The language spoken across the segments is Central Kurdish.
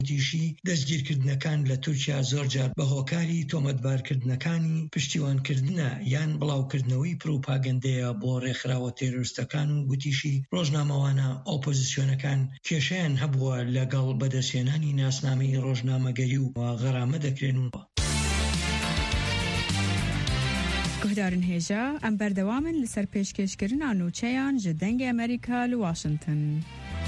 تیشی دەستگیرکردنەکان لە تورکیا زۆرجار بە هۆکاری تۆمەتبارکردنەکانی پشتیوانکردنە یان بڵاوکردنەوەی پروپاگەندەیە بۆ ڕێکخراوە تێرۆریستەکان و گوتیشی ڕۆژنامەوانە ئۆپۆزیسیۆنەکان کێشەیان هەبووە لەگەڵ بەدەستهێنانی ناسنامەی ڕۆژنامەگەری و غەرامە دەکرێن و گهدارن هێژە ئەم بەردەوامن لەسەر پێشکەشکردنا نوچەیان ji dengê Amerîka li Washington.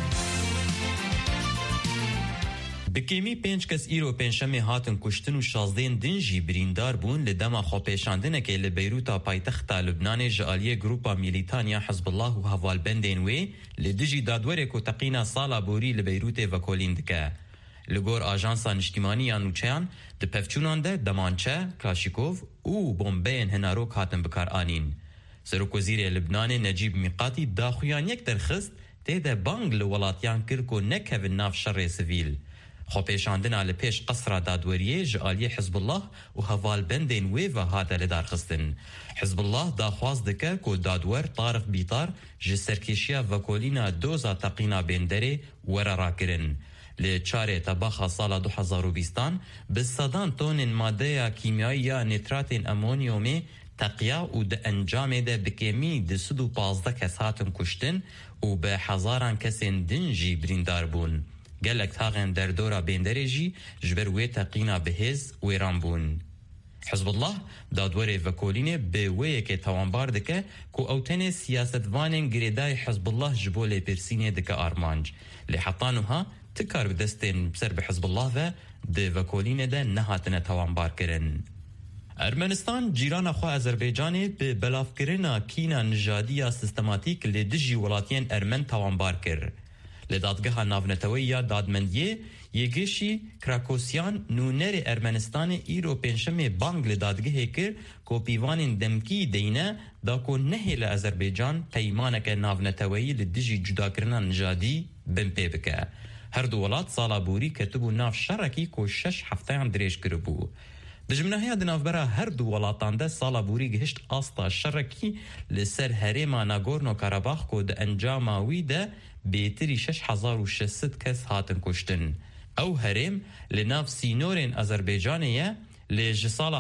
بکیمی 5 کس ایرو پنجشنبه هاتن کشتن و 16 دن جی بریندار بون لدما خۆپێشاندنێکی لە بەیروتا پایتەختا لوبنانê ji aliyê grupa مîlîtaniya Hizbullah û hevalbendên wê li dijî dadwerê ku teqîna sala borî li Beyrûtê vekolîn dike. Li gor ajansa niştimaniya nûçeyan di pevçûnan de demançe, Kaşikov û bombeyên hinarok hatin bikar anîn. Serokvezîrê Libnanê Necîb Miqatî daxuyan yek derxist têde bang li welatiyan kir ku nekevin nav şerê sivîl. خۆپێشاندنا li pêş qesra dadweriyê ji aliyê Hizbullah û hevalbendên wê ve hate lidarxistin. Hizbullah daxwaz dike ku dadwer Tariq Bîtar ji serkêşiya vekolîna doza teqîna bênderê were rakirin. Li çarê tebaxa sala 2020 bi sedan tonên maddeya kîmyayî ya nîtratên amonyumê teqiya û di encamê de bikêmî di 115 kes hatin kuştin û bi hezaran kesên din jî birîndar bûn. gelek taxên derdora bênderê jî ji ber wê teqîna bihêz wêran bûn. Hizbullah dadwerê vekolînê bi wêyekê tawanbar dike ku ew tenê siyasetvanên girêdayê Hizbullah ji bo lêpirsînê dike armanc. Lê heta niha ti kar bi destên ser bi Hizbullah ve di vekolînê de nehatine tawanbar kirin. Ermenistan cîrana xwe Azerbaycanê bi belavkirina kîna nijadiya sistematîk lê dijî welatiyên Ermen tawanbar kir. Li dadgeha navneteweyî ya dadmendiyê yêgêşî Krakosyan nûnerê Ermenistanê îro pênşemê bang li dadgehê kir ku pîvanên demkî deyne da ku nehê li Azerbaycan peymaneke navneteweyî li dijî cudakirina nijadî bin pê bike. Her du welat sala borî ketibû nav şerekî ku 6 hefteyan dirêj kiribû. Di jimnaheya di navbera her du welatan de sala borî gihişt asta şerekî li ser herêma Nagorno-Karabakh ku di encama wî de bêtirî 6600 kes hatin kuştin. Ew herêm li nav sînorên Azerbaycanê ye lê ji sala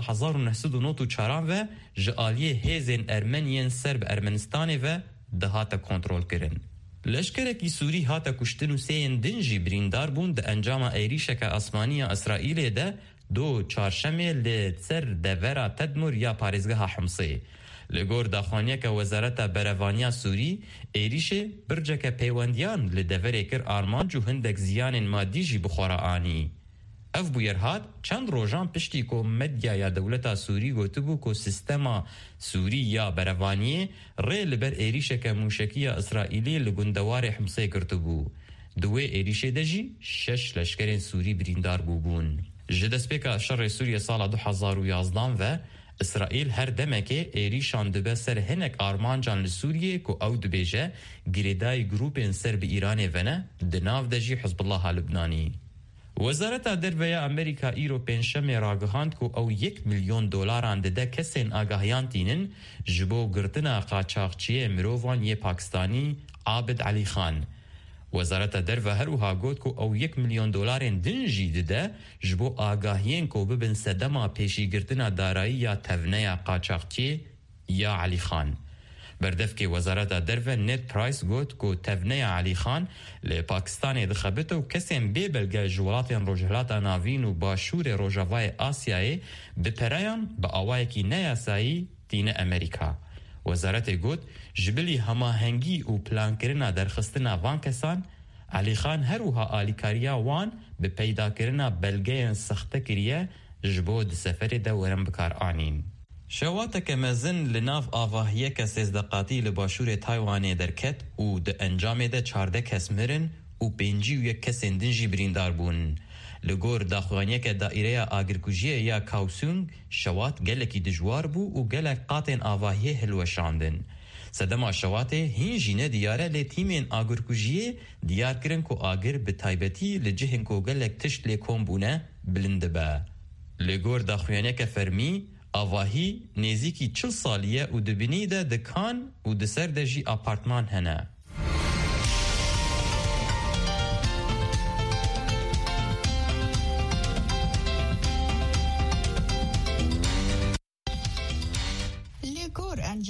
1994 ve ji aliyê hêzên Ermeniyên ser bi Ermenistanê ve dihate kontrol kirin. Leşkerekî Sûrî hate kuştin û sêyên din jî birîndar bûn di encama êrîşeka asmaniya İsraîlê de do çarşemê li ser devera Tedmur ya parêzgeha Himsê. Li gor daxwaniyeka Wezareta Berevaniya Sûrî êrîşê birceke peywendiyan li deverê kir armanc û hindek ziyanên madî jî bixwara anî. Ev bûyer hat çend rojan piştî ku medyaya dewleta Sûrî gotibû ku sistema Sûrî ya Berevaniyê rê li ber êrîşeke mûşekiya İsraîlî li gundewarê Himsê girtibû. Di wê êrîşê de jî 6 leşkerên Sûrî birîndar bûbûn. Ji destpêka şerê Sûriye sala 2011 ve İsraîl her demekê êrîşan dibe ser hinek armancan li Sûriyê ku ew dibêje girêdayî grûpên ser bi Îranê vene di nav de jî Hizbullah Lubnanî. Wezareta Derveya Amerîka îro pênşemê ragihand ku ew 1 milyon dolaran dide kesên agahiyan tînin ji bo girtina qaçaxçiyê mirovan yê Pakistanî Abid Alî Xan. Wezareta Derve herûha got ku ew 1 milyon dolarên din jî dide ji bo agahiyên ku bibin sedema pêşîgirtina darayî ya tevneya qaçaxçiyê ya Alî Xan. Berdevkê Wezareta Derve Ned Price got ku tevneya Alî Xan li Pakistanê dixebite û kesên bêbelge ji welatên Rojhilata Navîn û Başûrê Rojavayê Asyayê bi perayan bi awayekî neyasayî tîne Amerîka. Wezaretê got ji bilî hemahengî û plankirina derxistina van kesan Alî Xan herûha alîkariya wan bi peydakirina belgeyên sexte kiriye ji bo di seferê de werin bikar anîn. Şewateke mezin li nav avahiyeke sêzdeqatî li başûrê Taywanê derket û di encamê de 14 kes mirin û 51 kesên din jî birîndar bûn. Li gor daxwaniyeke daîreya agirkujiyê ya Kaohsiung şewat gelekî dijwar bû û gelek qatên avahiyê hilweşandin. Sedema şewatê hîn jî ne diyar e lê tîmên agirkujiyê diyar kirin ku agir bi taybetî li cihên ku gelek tişt lê kom bûne bilind dibe. Li gor daxwaniyeke fermî avahî nêzîkî 40 salî û di binî de dikan û di ser de jî apartman hene.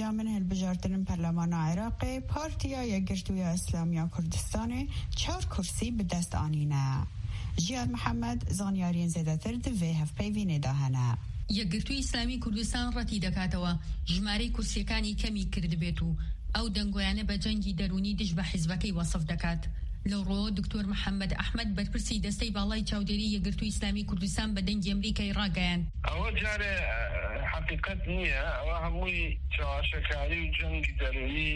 انجام هالبجارتن پرلمان عراق پارتیا یگرتوی اسلامی کردستان 4 کرسی به دست آنینه. جیاد محمد زانیارین زیادتر دوی هف پیوینه داهنه. یەکگرتووی ئیسلامی کوردستان ڕەتی دەکاتەوە ژمارەی کورسیەکانی کەمی کرد بێت و ئەو دەنگۆیانە بە جەنگی دەرونی دژ بە حیزبەکەی وەسف دەکات. لەو ڕۆ دکتۆر محەممەد ئەحمەد بەرپرسی دەستەی باڵای چاودێری یەکگرتووی ئیسلامی کوردستان بە دەنگی ئەمریکای ڕاگەیان. ئەوە جارێ حقیقەت نییە، ئەوە هەمووی چاواشەکاری و جەنگی دەرونی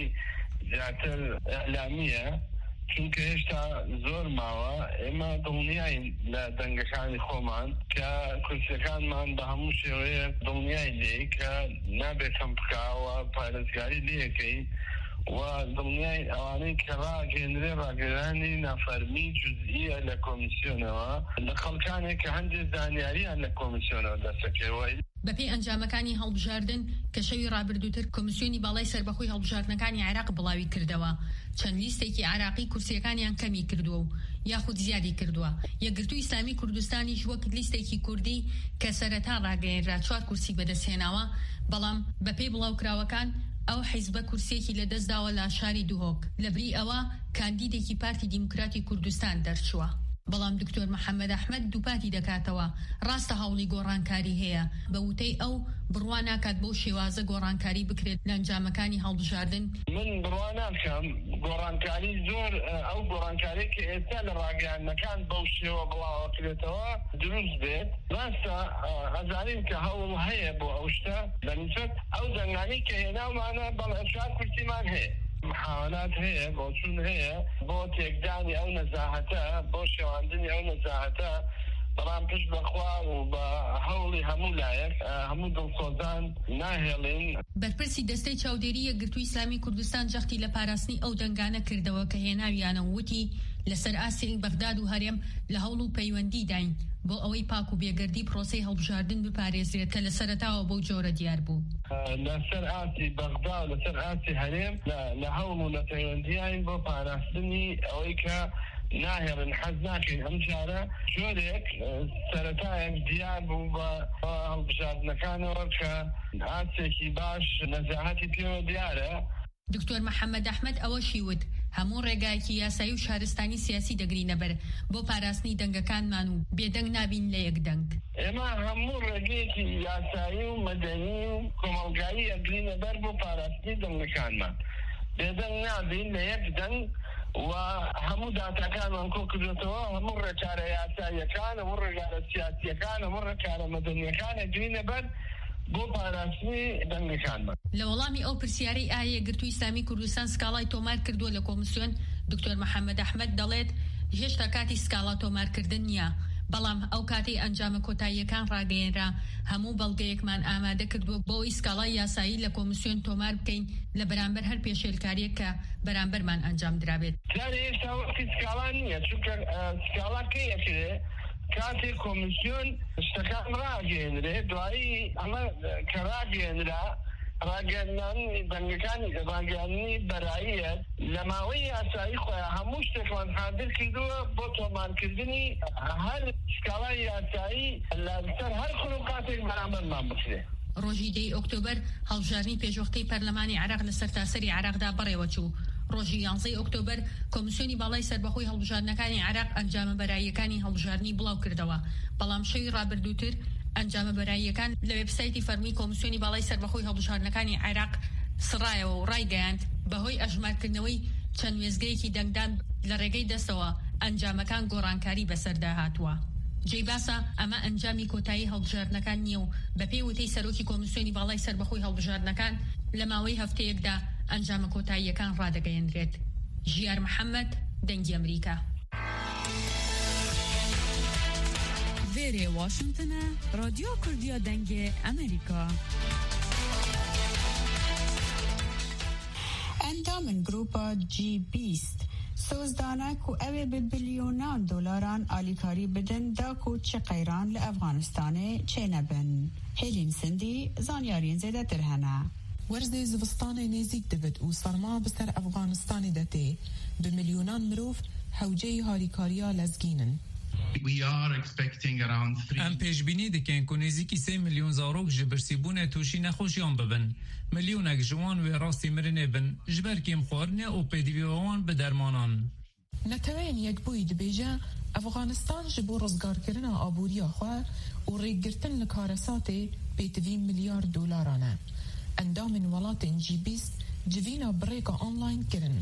زیاتر ئەعلامیە، چونکە هێشتا زۆر ماوە ئێمە دڵنیاین لە دەنگەکانی خۆمان کە کورسیەکانمان بە هەموو شێوەیە دڵنیای لێ کە نابێت کەم بکاوە پارێزگاری لێەکەین و دڵنیای ئەوانەی کە ڕاگەێنرێ ڕاگەرانی نافەرمی جوزئیە لە کۆمیسیۆنەوە لە خەڵکانێک کە هەندێک زانیاریان لە کۆمیسیۆنەوە دەسەکەوەی. بەپێی ئەنجامەکانی هەڵبژاردن کە شەوی ڕابردووتر کۆمیسیۆنی باڵای سەربەخۆی هەڵبژاردنەکانی عێراق بڵاوی کردەوە، چەند لیستێکی عێراقی کورسیەکانیان کەمی کردووە و یاخود زیادی کردووە. یەکگرتووی ئیسلامی کوردستانیش وەک لیستێکی کوردی کە سەرەتا ڕاگەیەنرا 4 کورسی بەدەستهێناوە، بەڵام بەپێی بڵاوکراوەکان ئەو حیزبە کورسێکی لەدەستداوە لە شاری دوهۆک. لەبری ئەوە کاندیدێکی پارتی دیموکراتی کوردستان دەرچووە. بەڵام دکتۆر محەممەد ئەحمەد دووپاتی دەکاتەوە ڕاستە هەوڵی گۆڕانکاری هەیە، بە وتەی ئەو بڕوا ناکات بەو شێوازە گۆڕانکاری بکرێت لە ئەنجامەکانی هەڵبژاردن. من بڕوا ناکەم گۆڕانکاری زۆر ئەو گۆڕانکاری کە ئێستا لە ڕاگەیاندنەکان بەو شێوە بڵاوەکرێتەوە دروست بێت. ڕاستە ئەزانین کە هەوڵ هەیە بۆ ئەو شتە بەنسبەت ئەو دەنگانی کە هێناومانە بەڵێ 4 کورسیمان هەیە. محاولات هەیە بۆ چون هەیە بۆ تێکدانی ئەو نەزاهەتە، بۆ شێواندنی ئەو نەزاهەتە، بەڵام پشت بەخوا و بە هەوڵی هەموو لایەک هەموو دڵسۆزان ناهێڵین. بەرپرسی دەستەی چاودێری یەکگرتووی ئیسلامی کوردستان جەختی لە پاراستنی ئەو دەنگانە کردەوە کە هێناویانە وتی لەسەر ئاسی بەغداد و هەرێم لە هەوڵ و پەیوەندی داین بۆ ئەوەی پاک و بێگەردی پرۆسەی هەڵبژاردن بپارێزرێت کە لە سەرەتاوە بەو جۆرە دیار بوو. لەسەر ئاسی بەغدا و لەسەر ئاسی هەرێم لە هەوڵ و لە پەیوەندیین بۆ پاراستنی ئەوەی کە ناهێڵن حەز ناکەین ئەم جارە جۆرێک سەرەتایەک دیار بوو بە هەڵبژاردنەکانەوە کە ئاسێکی باش نەزاهەتی پێوە دیارە. دکتۆر محەممەد ئەحمەد ئەوەشی وت هەموو ڕێگایەکی یاسایی و شارستانی سیاسی دەگرینە بەر بۆ پاراستنی دەنگەکانمان و بێدەنگ نابین لە یەک دەنگ. ئێمە هەموو ڕێگەیەکی یاسایی و مەدەنی و کۆمەڵگایی ئەگرینە بەر بۆ پاراستنی دەنگەکانمان، بێدەنگ نابین لە یەک دەنگ و هەموو داتاکانمان کۆ کردێتەوە، هەموو ڕێکارە یاساییەکان، هەموو ڕێگارە سیاسیەکان، هەموو ڕێکارە مەدەنیەکان ئەگرینە بەر بۆ پاراستنی دەنگەکانمان. لە وەڵامی ئەو پرسیارەی ئایا یەکگرتووی ئیسلامی کوردستان سکاڵای تۆمار کردووە لە کۆمیسیۆن، دکتۆر محەممەد ئەحمەد دەڵێت هێشتا کاتی سکاڵا تۆمارکردن نییە، بەڵام ئەو کاتی ئەنجامە کۆتاییەکان ڕاگەیەنرا هەموو بەڵگەیەکمان ئامادە کردووە بۆ ئەوی سکاڵای یاسایی لە کۆمیسیۆن تۆمار بکەین لە بەرامبەر هەر پێشێلکاریەک کە بەرامبەرمان ئەنجام درابێت. جارێ هێشتا وەختی سکاڵا نییە، چونکە سکاڵا کەی ئەکرێ کاتێک کۆمیسیۆن شتەکان ڕاگەیەنرێ، دوایی ئەمە کە ڕاگەیەنرا ڕاگەیاندنی دەنگەکانی ڕاگەیاندنی بەراییە لە ماوەی یاسایی خۆیان هەموو شتێکمان حاضر کردووە بۆ تۆمارکردنی هەر سکاڵای یاسایی لەسەر هەر خولوقاتێک بەرامبەرمان بکرێ. ڕۆژی 10 ئۆکتۆبەر هەڵبژاردنی پێشوەختەی پەرلەمانی عێراق لە سەرتاسەری عێراقدا بەڕێوە چوو. ڕۆژی 11 ئۆکتۆبەر کۆمیسیۆنی باڵای سەربەخۆی هەڵبژاردنەکانی عێراق ئەنجامە بەراییەکانی هەڵبژاردنی بڵاو کردەوە، بەڵام شەوی ڕابردووتر ئەنجامە بەراییەکان لە وێبسایتی فەرمی کۆمیسیۆنی باڵای سەربەخۆی هەڵبژاردنەکانی عێراق سڕایەوە و ڕایگەیاند بەهۆی ئەژمارکردنەوەی چەند وێزگەیەکی دەنگدان لە ڕێگەی دەستەوە ئەنجامەکان گۆڕانکاری بەسەردا هاتووە. جێی باسە ئەمە ئەنجامی کۆتایی هەڵبژاردنەکان نییە و بەپێی وتەی سەرۆکی کۆمیسیۆنی باڵای سەربەخۆی هەڵبژاردنەکان لە ماوەی هەفتەیەکدا ئەنجامە کۆتاییەکان ڕادەگەیەندرێت. ژیار محەممەد، دەنگی ئەمریکا. وێرێ واشنگتنە، رادیۆ کوردیا دەنگی ئەمریکا. ئەندامن گروپا G20 سۆزدانە و ئەوێ بە بلیۆنان دۆلاران ئالیکاری بدن داکو چه قەیران لە ئەفغانستانê چێنەبن. هێلین سندی زانیارین زێدەتر هەنە. وەرزێ زivستانê nêzik dibit û serma bi ser Efxanistanê de tê bi milyûnan mirov hewceyê harîkariya lezgînin. ام پیشبینی دکن که نزدیکی 3 میلیون زاروک جبرسیبونه توشی نخوشیان ببن. میلیونک جوان و راستی مرنه بن جبر کم خوارنه و پیدویوان به درمانان. نتوین یک بوید بیجا افغانستان جبو رزگار کردن آبوریا خواه و ریگرتن لکارساتی پیتوی میلیارد دلارانه. اندام ولات G20 جوینا بریکا آنلاین کرن.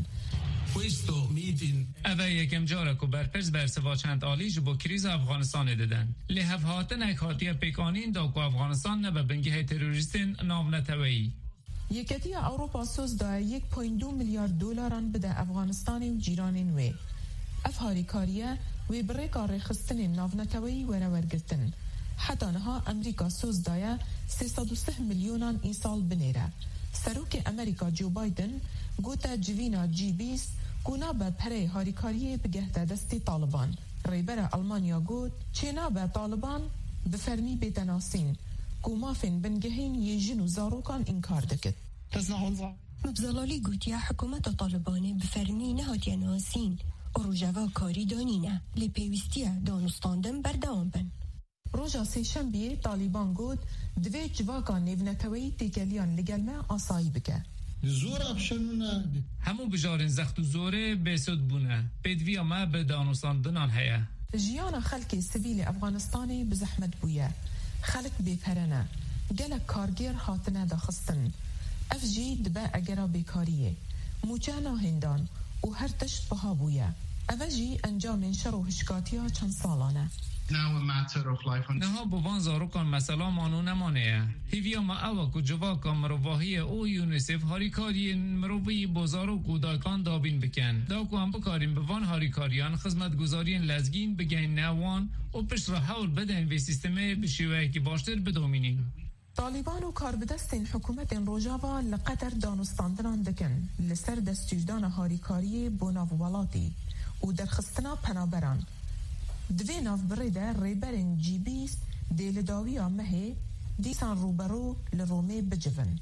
اوه یکم جاره که برپرس برسوا چند آلیج با کریز افغانستان دادن. لحف هاتن اک هاتیه پیکانین دا که افغانستان نبه بنگه تروریستین نام نتوهی. یکتی اروپا سوز دا 1.2 میلیارد دلاران بده افغانستان و جیرانین وی. افهاری کاریه وی بریکا ریخستن ناو نتوهی ورگرتن. حتی نها امریکا سوز دایه 303 میلیونان این سال بنیره. سروک امریکا جو بایدن گوتا جوینا G20 گونا به پره هاریکاریه بگهده دستی طالبان. ریبر المانیا گوت چینا به طالبان بفرمی بیتناسین گومافین بنگهین یه جنو زاروکان انکار دکت. مبزلالی گوتیا حکومت طالبانه بفرمی نهاتیا ناسین روژاوا کاری دانینه لی پیوستیه دانستاندن بردوان بن. روژا سیشنبیه طالبان گود دوی جواکان نیونتوی تیکلیان لگلمه آسایی بکه. زور افشنونه همو بجارن زخت و زوره بسود بونه پیدویا ما به دانستاندنان هیا. جیانا خلق سویل افغانستانی بزحمت بویه. خلق بیپرنه. گلک کارگیر هاتنه داخستن. اف جی دبا اگرا بیکاریه. موچانا هندان و هر تشت بها بویه. اف جی انجام شر و هشکاتیا چند سالانه. نها بوان زاروکان مثلا مانو نمانه هیویا ما اوه که جواکان مروواهی او یونیسف هاریکاری مرووی بزارو و دایکان دابین بکن داکو هم بکاریم بوان هاریکاریان خدمت گذارین لزگین بگین نوان و پشت را حول بدن و سیستمه بشیوه که باشتر بدومینین. طالبان و کاربدستین حکومت روجاوا لقدر دانستاندنان دکن لسر دستیردان هاریکاری بوناووالاتی و درخستنا پنابران. دوی ناف بریده ریبرین G20 دیل داوی آمهی دیسان روبرو لرومه بجون.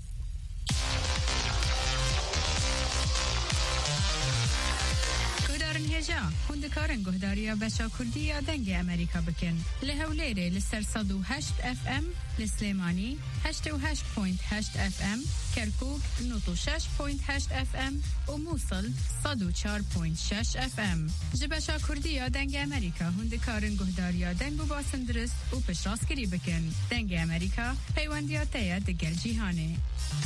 گهدارن هجا هندکارن گهداریا بشا کردی یا دنگ امریکا بکن لهولیره لسر 108 FM لسلیمانی 88.8 FM کرکوک 96.8 FM و موصل 104.6 FM جبشا کردی یا دنگ امریکا هندکارن گهداریا دنگ و باسندرست و پشراسکری بکن دنگ امریکا پیوندیاته دگل جیهانه.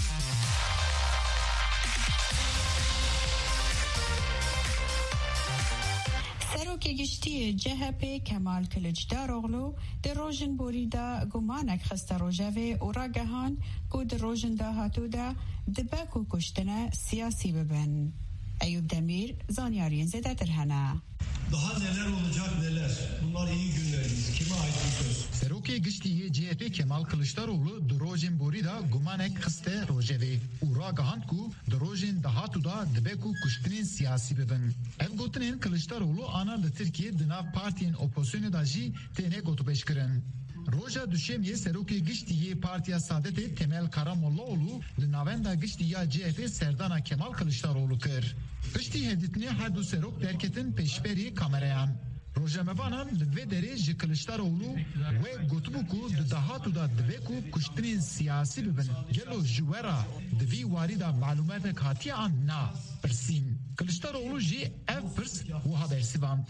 سروک گشتی جهپی کمال کلجدار اغلو در روژن بوریدا گمانک خسته روژوه و راگهان که در روژن دا هاتو دا دبک و کشتنه سیاسی ببن. ایوب دمیر زانیارین زده ترهنه. Daha neler olacak neler. Bunlar iyi günlerimiz. Kime ait bu söz? Seroke giştiye CHP Kemal Kılıçdaroğlu Drojin Borida Gumanek Xiste Rojeve. Ura gahand ku Drojin dahatu da debeku kuştinin siyasi bebin. Ev gotinin Kılıçdaroğlu ana da Türkiye dınav partiyen opozisyonu da ji tene gotu beşkirin. Roja düşemiye Seroke giştiye partiya Saadet'e Temel Karamollaoğlu Navenda giştiya CHP Serdana Kemal Kılıçdaroğlu kır. Pişti heditini hadu Serok derketin peşberi kamerayan. Rojamevanan ve derece Kılıçdaroğlu ve gotubuku dahatu da dveku kuştinin siyasi bibin. Gelo juvera dvi varida malumatek hatiye an na persin. Kılıçdaroğlu ji ev pers ve habersivant.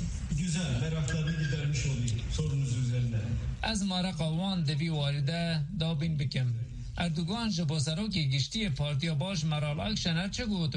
Güzel, meraklarını gidermiş olayım sorunuz üzerine. از مرقوان دوی وارده دابین بکم. اردوگان جبو سروکی گشتی پارتیا باش مرال اکشنه چه گوت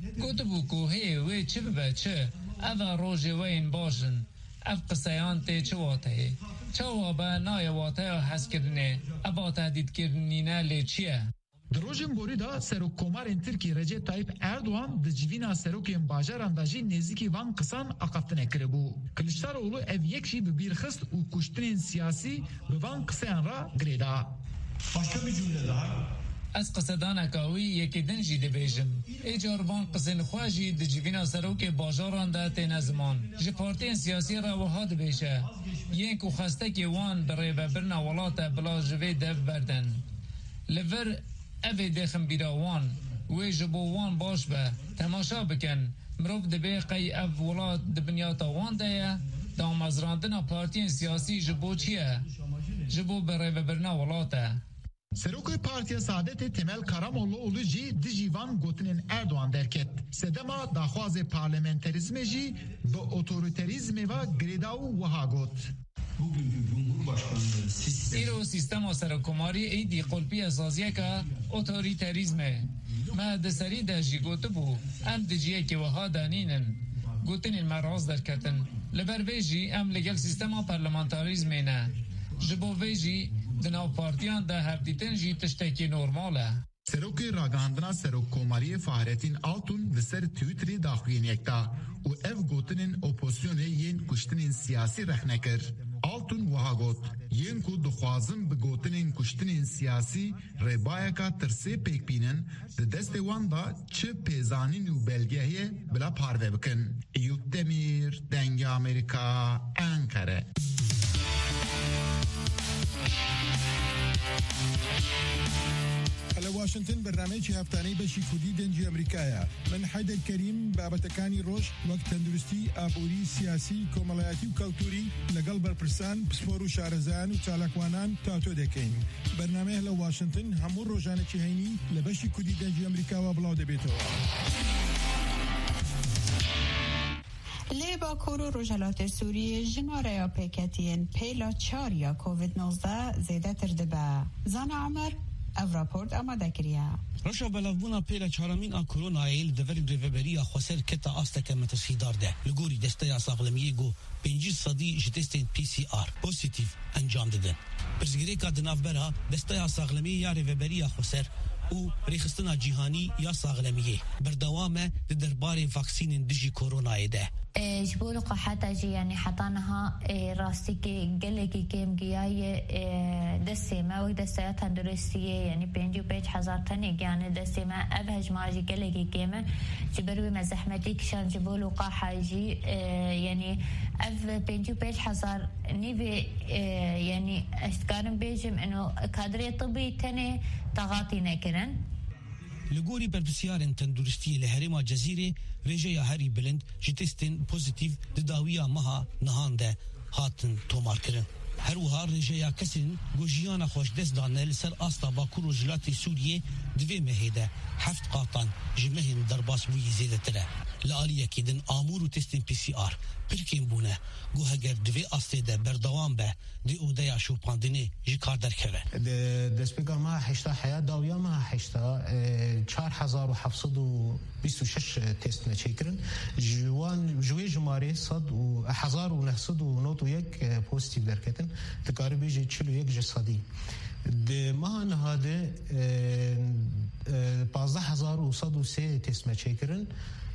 بو که هی وی چه ببه چه او روژه وین باشن اف قصیان تی چه واته چه وابه نای واته حس کرنه او تهدید کرنینه لی چیه Drojin Borida Serok Komarên Tirkiye Recep Tayyip Erdoğan di civîna serokên bajaran da jî nêzîkî van qisan aqaftine kiribû. Kılıçdaroğlu ev yek jî bi bîrxist û kuştinên siyasî bi van qisayan ra girêda. Başka bir cümle daha. Ez qesedana kawî yekê din jî dibêjim. Êcar van qisên xwe jî di civîna serokê bajaran da têne ziman. Ji partiyên siyasî re wiha dibêje. Yên ku xestekê wan bi rêvebirina welata bila ji vê dev berdin. Li vir evê dêxin bîra wan wê ji bo wan baş be temaşa bikin mirov dibe qey ev welat di binyata wan de ye دامزراندنا پارتیین سیاسی جبو چیه؟ جبو بره و برنا ولاته. سروکوی پارتیا سعادت تمل کارامولو اولو جی دیجیوان گوتنین اردوان درکت. سدما داخواز پارلمنتریزم جی به اوتوریتریزم و گریداو وها گوت. ایرو سیستم سرکوماری ایدی قلبی اساسیه که اوتوریتریزمه. ما دسری دا جی گوت بو ام دجیه که وها دانینن گوتنین مراز درکتن لبر ویجی ام لگل سیستم پارلمنتاریزمه نه جبو ویجی دناو پارتیان دا هفدیتن جی تشتکی نورماله. سروکی راگاندنا سروک کوماری فهرتین آلتون و سر تویتری داخوین یکتا و اف گوتنین اپوزیون یین کشتنین سیاسی رخنکر. آلتون وها گوت یین کو دخوازم بگوتنین کشتنین سیاسی ربایه که ترسی پیک بینن ده دست وان دا چه پیزانین و بلگهیه بلا پارده بکن. ایوب دمیر دنگ امریکا انکره. واشنطن برنامج هفتانەی بەشی کوردی دەنجی ئەمریکایە. من حەیدەر کەریم بابەتەکانی ڕۆژ وەک تەندروستی، ئابووری، سیاسی، کۆمەڵایەتی و کەلتوری لەگەڵ بەرپرسان، پسپۆر و شارەزایان و چالاکوانان تا تۆ دەکەین. بەرنامەیە لە واشنطن هەموو ڕۆژانێکی هەینی لە بەشی کوردی دەنجی ئەمریکاوە بڵاو دەبێتەوە. لی باکور و رجالات سوریه ژماره یا پیکتین پیلا 4 یا کووید 19 زیده ترده به زن عمر او راپورت آماده کریه. رشا بلافبونا پیلا چهارمین آ کرونا ایل دورین ریوبری خسر کتا آستک متسخیدار ده لگوری دسته یا ساغلمیه گو 500 جتستین PCR پوزیتیو انجام دادن. پرزگیری که دنافبرها دسته یا ساغلمیه یا ریوبری خسر او ریخستنا جیهانی یا ساغلمیه بردوامه درباره واکسین دیجی کرونا ده. جبولو قحطة جي يعني حطانها راستيكي قلقي كيم قياي دسيمة ودسيا تندرسية يعني بينجي وبيج حزار تاني يعني دسيمة أبهج ماجي قلقي كيمة جبروي مزحمتي كشان جبولو قاحة جي يعني أف بينجي وبيج حزار نيبي يعني أشتكارن بيجم إنه كادري طبي تاني تغاطي نكرن لگوری برپسیارن تندرستی لحرما جزیره رجه یا هری بلند جتستین پوزیتیو دداویا مها نهانده هاتن تومار کرن. هر وها رجه یا کسین گوژیان خوش دست دانه لسر آستا باکور و جلات سوریه دوی مهیده 7 قاطان جمهن درباس بوی زیده تره. لعالیه که دن آمور و تستین PCR پرکین بونه گوه اگر دوی آسته ده بردوام به دی اوده یا شوپاندنی جکار در که دست بگم ما 8 حیات داویا ما 4726 تست نچیکرن جوی جماره 1991 پوزیتیو در کتن تکاری بیجی 41 جسادی ده ما نهاده 15103 تست نچیکرن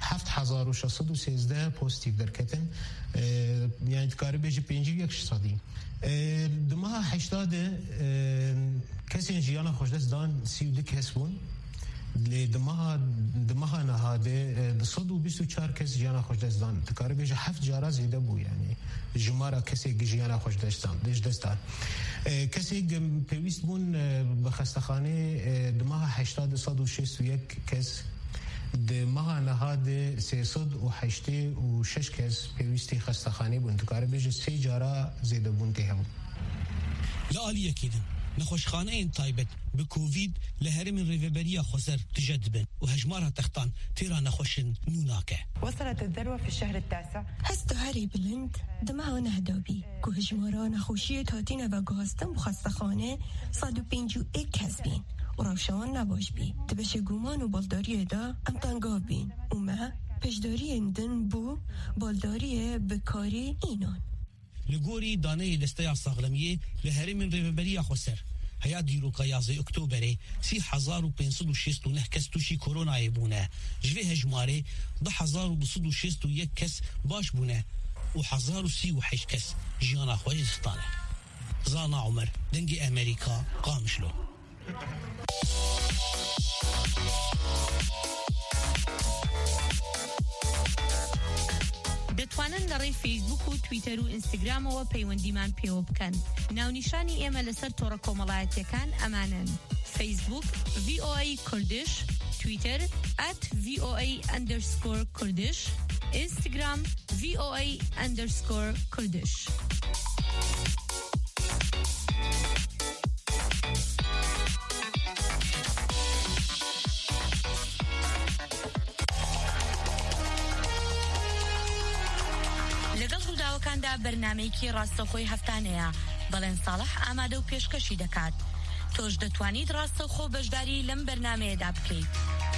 7613 پوزیتیو در کتن یعنی تکاری بیجی 51 جسادی دمها 80 کسی جیانا خوش دست دان 32 کس بون دمها نهاده 124 کس جیانا خوش دست دان تکاری بیجی 7 جارا زیده بو یعنی جمارا کسی جیانا خوش دست دان کسی پیوست بون بخستخانه دمها 80 161 کس ده ماه نهاد 386 کس پیوستی خستخانه بون تکاره بیجه 3 جارا زیده بون ته هم لعالیه کیدن نخوشخانه این تایبت به کووید لهرم ریوبریا خسر تجدبن و هجمارها تختان تیرا نخوشن نوناكه. وصلت الذروة في الشهر التاسع. هستو هاري بلند دمها نهدابي كو هجمارها نخوشية تاتين و گهستن بخستخانه 151 کس بین و روشان نباش بی تبشه گومان و بالداری دا امتنگاو بین و ما پشداری اندن بو بالداری بکاری اینان لگوری دانه لسته ساغلمیه لهرم ریوبریا خسر هيا ديروكا يازي اكتوبري 3569 كس توشي كورونا يبونه جوي هجماري 10261 كس باش بونه و 1036 كس جيانا خوجستانه زانا عمر دنجي امريكا قامشلو دەتوانن لەڕێی فیسبوک و تویتەر و ئینستاگرامەوە پەیوەندیمان پێوە بکەن. ناونیشانی ئێمە لەسەر تۆڕە کۆمەڵایەتیەکان ئەمانن: فیسبوک VOA کوردش، تویتەر @VOA_کوردش، اینستاگرام VOA_Kurdish. لەگەڵ ڕووداوەکاندا بەرنامەیەکی ڕاستەوخۆی هەفتانەیە بەڵێن ساڵح ئامادە و پێشکەشی دەکات. تۆش دەتوانیت ڕاستەوخۆ بەشداری لەم بەرنامەیەدا بکەیت.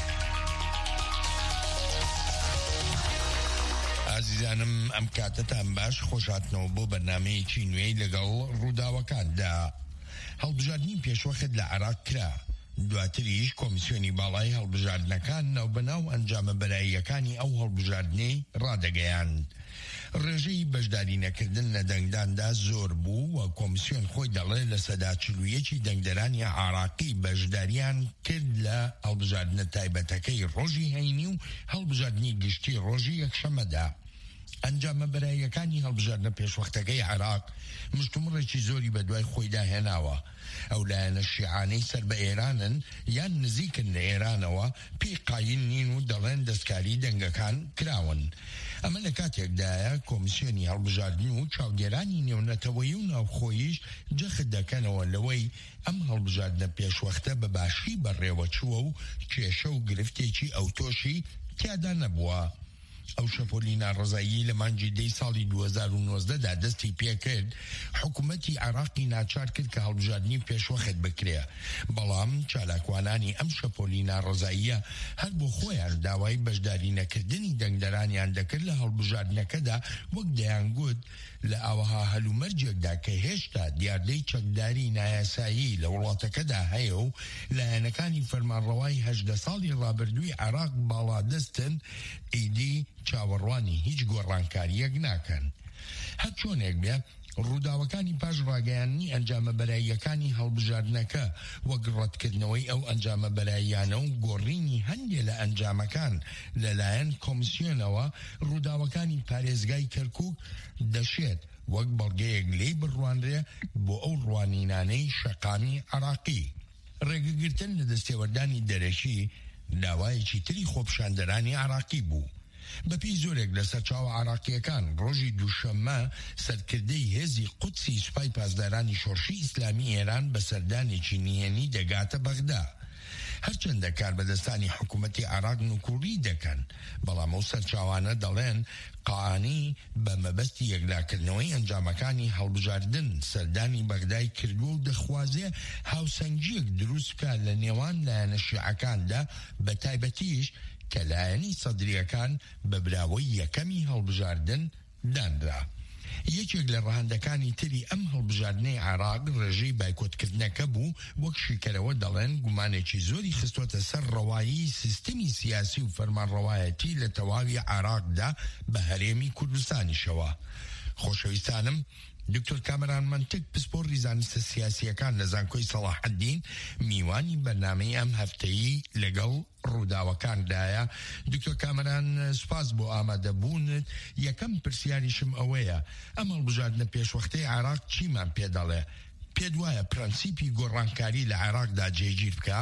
عزیزانم ئەم کاتتان باش خۆشاتنەوە بۆ بەرنامەیەکی نوێی لەگەڵ ڕووداوەکاندا. هەڵبژاردننی پێشوەخت لە عێراق کرا. دواتریش کۆمیسیۆنی باڵای هەڵبژاردنەکان ناوبەناو ئەنجامە بەراییەکانی ئەو هەڵبژاردنەی ڕادەگەیاند. ڕێژەی بەشداری نەکردن لە دەنگداندا زۆر بوو و کۆمیسیۆن خۆی دەڵێ لە سەدا 41 دەنگدەرانی عێراقی بەشداریان کرد لە هەڵبژاردنە تایبەتەکەی ڕۆژی هەینی و هەڵبژاردنی گشتی ڕۆژی یەکشەمەدا. ئەنجامە بەراییەکانی هەڵبژاردنە پێشوەختەکەی عێراق مشتومڕێکی زۆری بە دوای خۆیدا هێناوە. ئەو لایەنە شیعانەی سەر بە ئێرانن یان نزیکن لە ئێرانەوە پێی قاین نین و دەڵێن دەستکاری دەنگەکان کراون. ئەمە لە کاتێکدایە کۆمیسیۆنی هەڵبژاردننی و چاودێرانی نێونەتەوەی و ناوخۆییش جەخت دەکەنەوە لەوەی ئەم هەڵبژاردنە پێشوەختە بە باشی بەڕێوە چووە و کێشە و گرفتێکی ئەو تۆشی تیادا نەبووە. ئەو شەپۆلینا ڕزایی لە مانگی دەی ساڵی 2019دا دەستی پێکرد حکوومەتی عێراقی ناچار کرد کە هەڵبژاردننی پێشوەخت بکرێ. بەڵام چالاکوانانی ئەم شەپۆلینا ڕزاییە هەر بۆ خۆیان داوای بەشداری نەکردنی دەنگدەرانیان دەکرد لە هەڵبژاردنەکەدا وەک دەیانگوت لە ئەوەها هەلومەرجێکدا کە هێشتا دیاردەی چەکداری نایاسایی لە وڵاتەکەدا هەیە و لایەنەکانی فەرمانڕەوای 18 ساڵی ڕابردووی عێراق باڵادەستن ئیدی چاوەڕوانی هیچ گۆڕانکاریەک ناکەن. هەر چۆنێک بێ ڕووداوەکانی پاش ڕاگەیاندنی ئەنجامە بەراییەکانی هەڵبژاردنەکە وەک ڕەتکردنەوەی ئەو ئەنجامە بەراییانە و گۆڕینی هەندێ لە ئەنجامەکان لەلایەن کۆمیسیۆنەوە ڕووداوەکانی پارێزگای کەرکووک دەشێت وەک بەڵگەیەک لێی بڕوانرێ بۆ ئەو ڕوانینانەی شەقامی عێراقی. ڕێگەگرتن لە دەستێوەردانی دەرەشی داوایەکی تری خۆپشاندەرانی عێراقی بوو. بەپی زۆرێک لە سەرچاوە عێراقیەکان ڕۆژی دووشەممە سەرکردەی هێزی قودسی سوپای پاسدارانی شۆڕشی ئیسلامی ئێران بە سەردانێکی نهێنی دەگاتە بەغدا. هەرچەندە کاربەدەستانی حکوومەتی عێراق نوکوڕی دەکەن، بەڵام ئەو سەرچاوانە دەڵێن قاانی بە مەبەستی یەکلاکردنەوەی ئەنجامەکانی هەڵبژاردن سەردانی بەغدای کردو و دەخوازێ هاوسەنگیەک دروست بکات لە نێوان لایەنە شیعەکاندا بە تایبەتیش کە لایەنی سەدریەکان بە براوەی یەکەمی هەڵبژاردن دانرا. یەکێک لە ڕەهەندەکانی تری ئەم هەڵبژاردنەی عێراق ڕێژەی بایکۆتکردنەکە بوو وەک شیکەرەوە دەڵێن گومانێکی زۆری خستوەتە سەر ڕەوایی سیستەمی سیاسی و فەرمانڕەوایەتی لە تەواوی عێراقدا بە هەرێمی کوردستانیشەوە. خۆشەویستانم، دکتۆر کامران منتق پسپۆڕی زانستە سیاسیەکان لە زانکۆی سەلاحەدین میوانی بەرنامەی ئەم هەفتەیی لەگەڵ ڕووداوەکاندایە. دکتۆر کامران، سوپاس بۆ ئامادەبوونت. یەکەم پرسیاریشم ئەوەیە، ئەم هەڵبژاردنە پێشوەختەی عێراق چیمان پێدەڵێ؟ پێت وایە پرەنسیپی گۆڕانکاری لە عێراقدا جێگیر بکە؟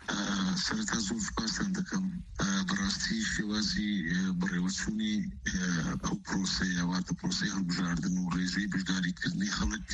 سەرەتا زۆر سوپاسان دەکەم. بەڕاستی شێوازی بەڕێوەچوونی ئەو پرۆسەیە واتە پرۆسەی هەڵبژاردن و ڕێژەی بەشداریکردنی خەڵک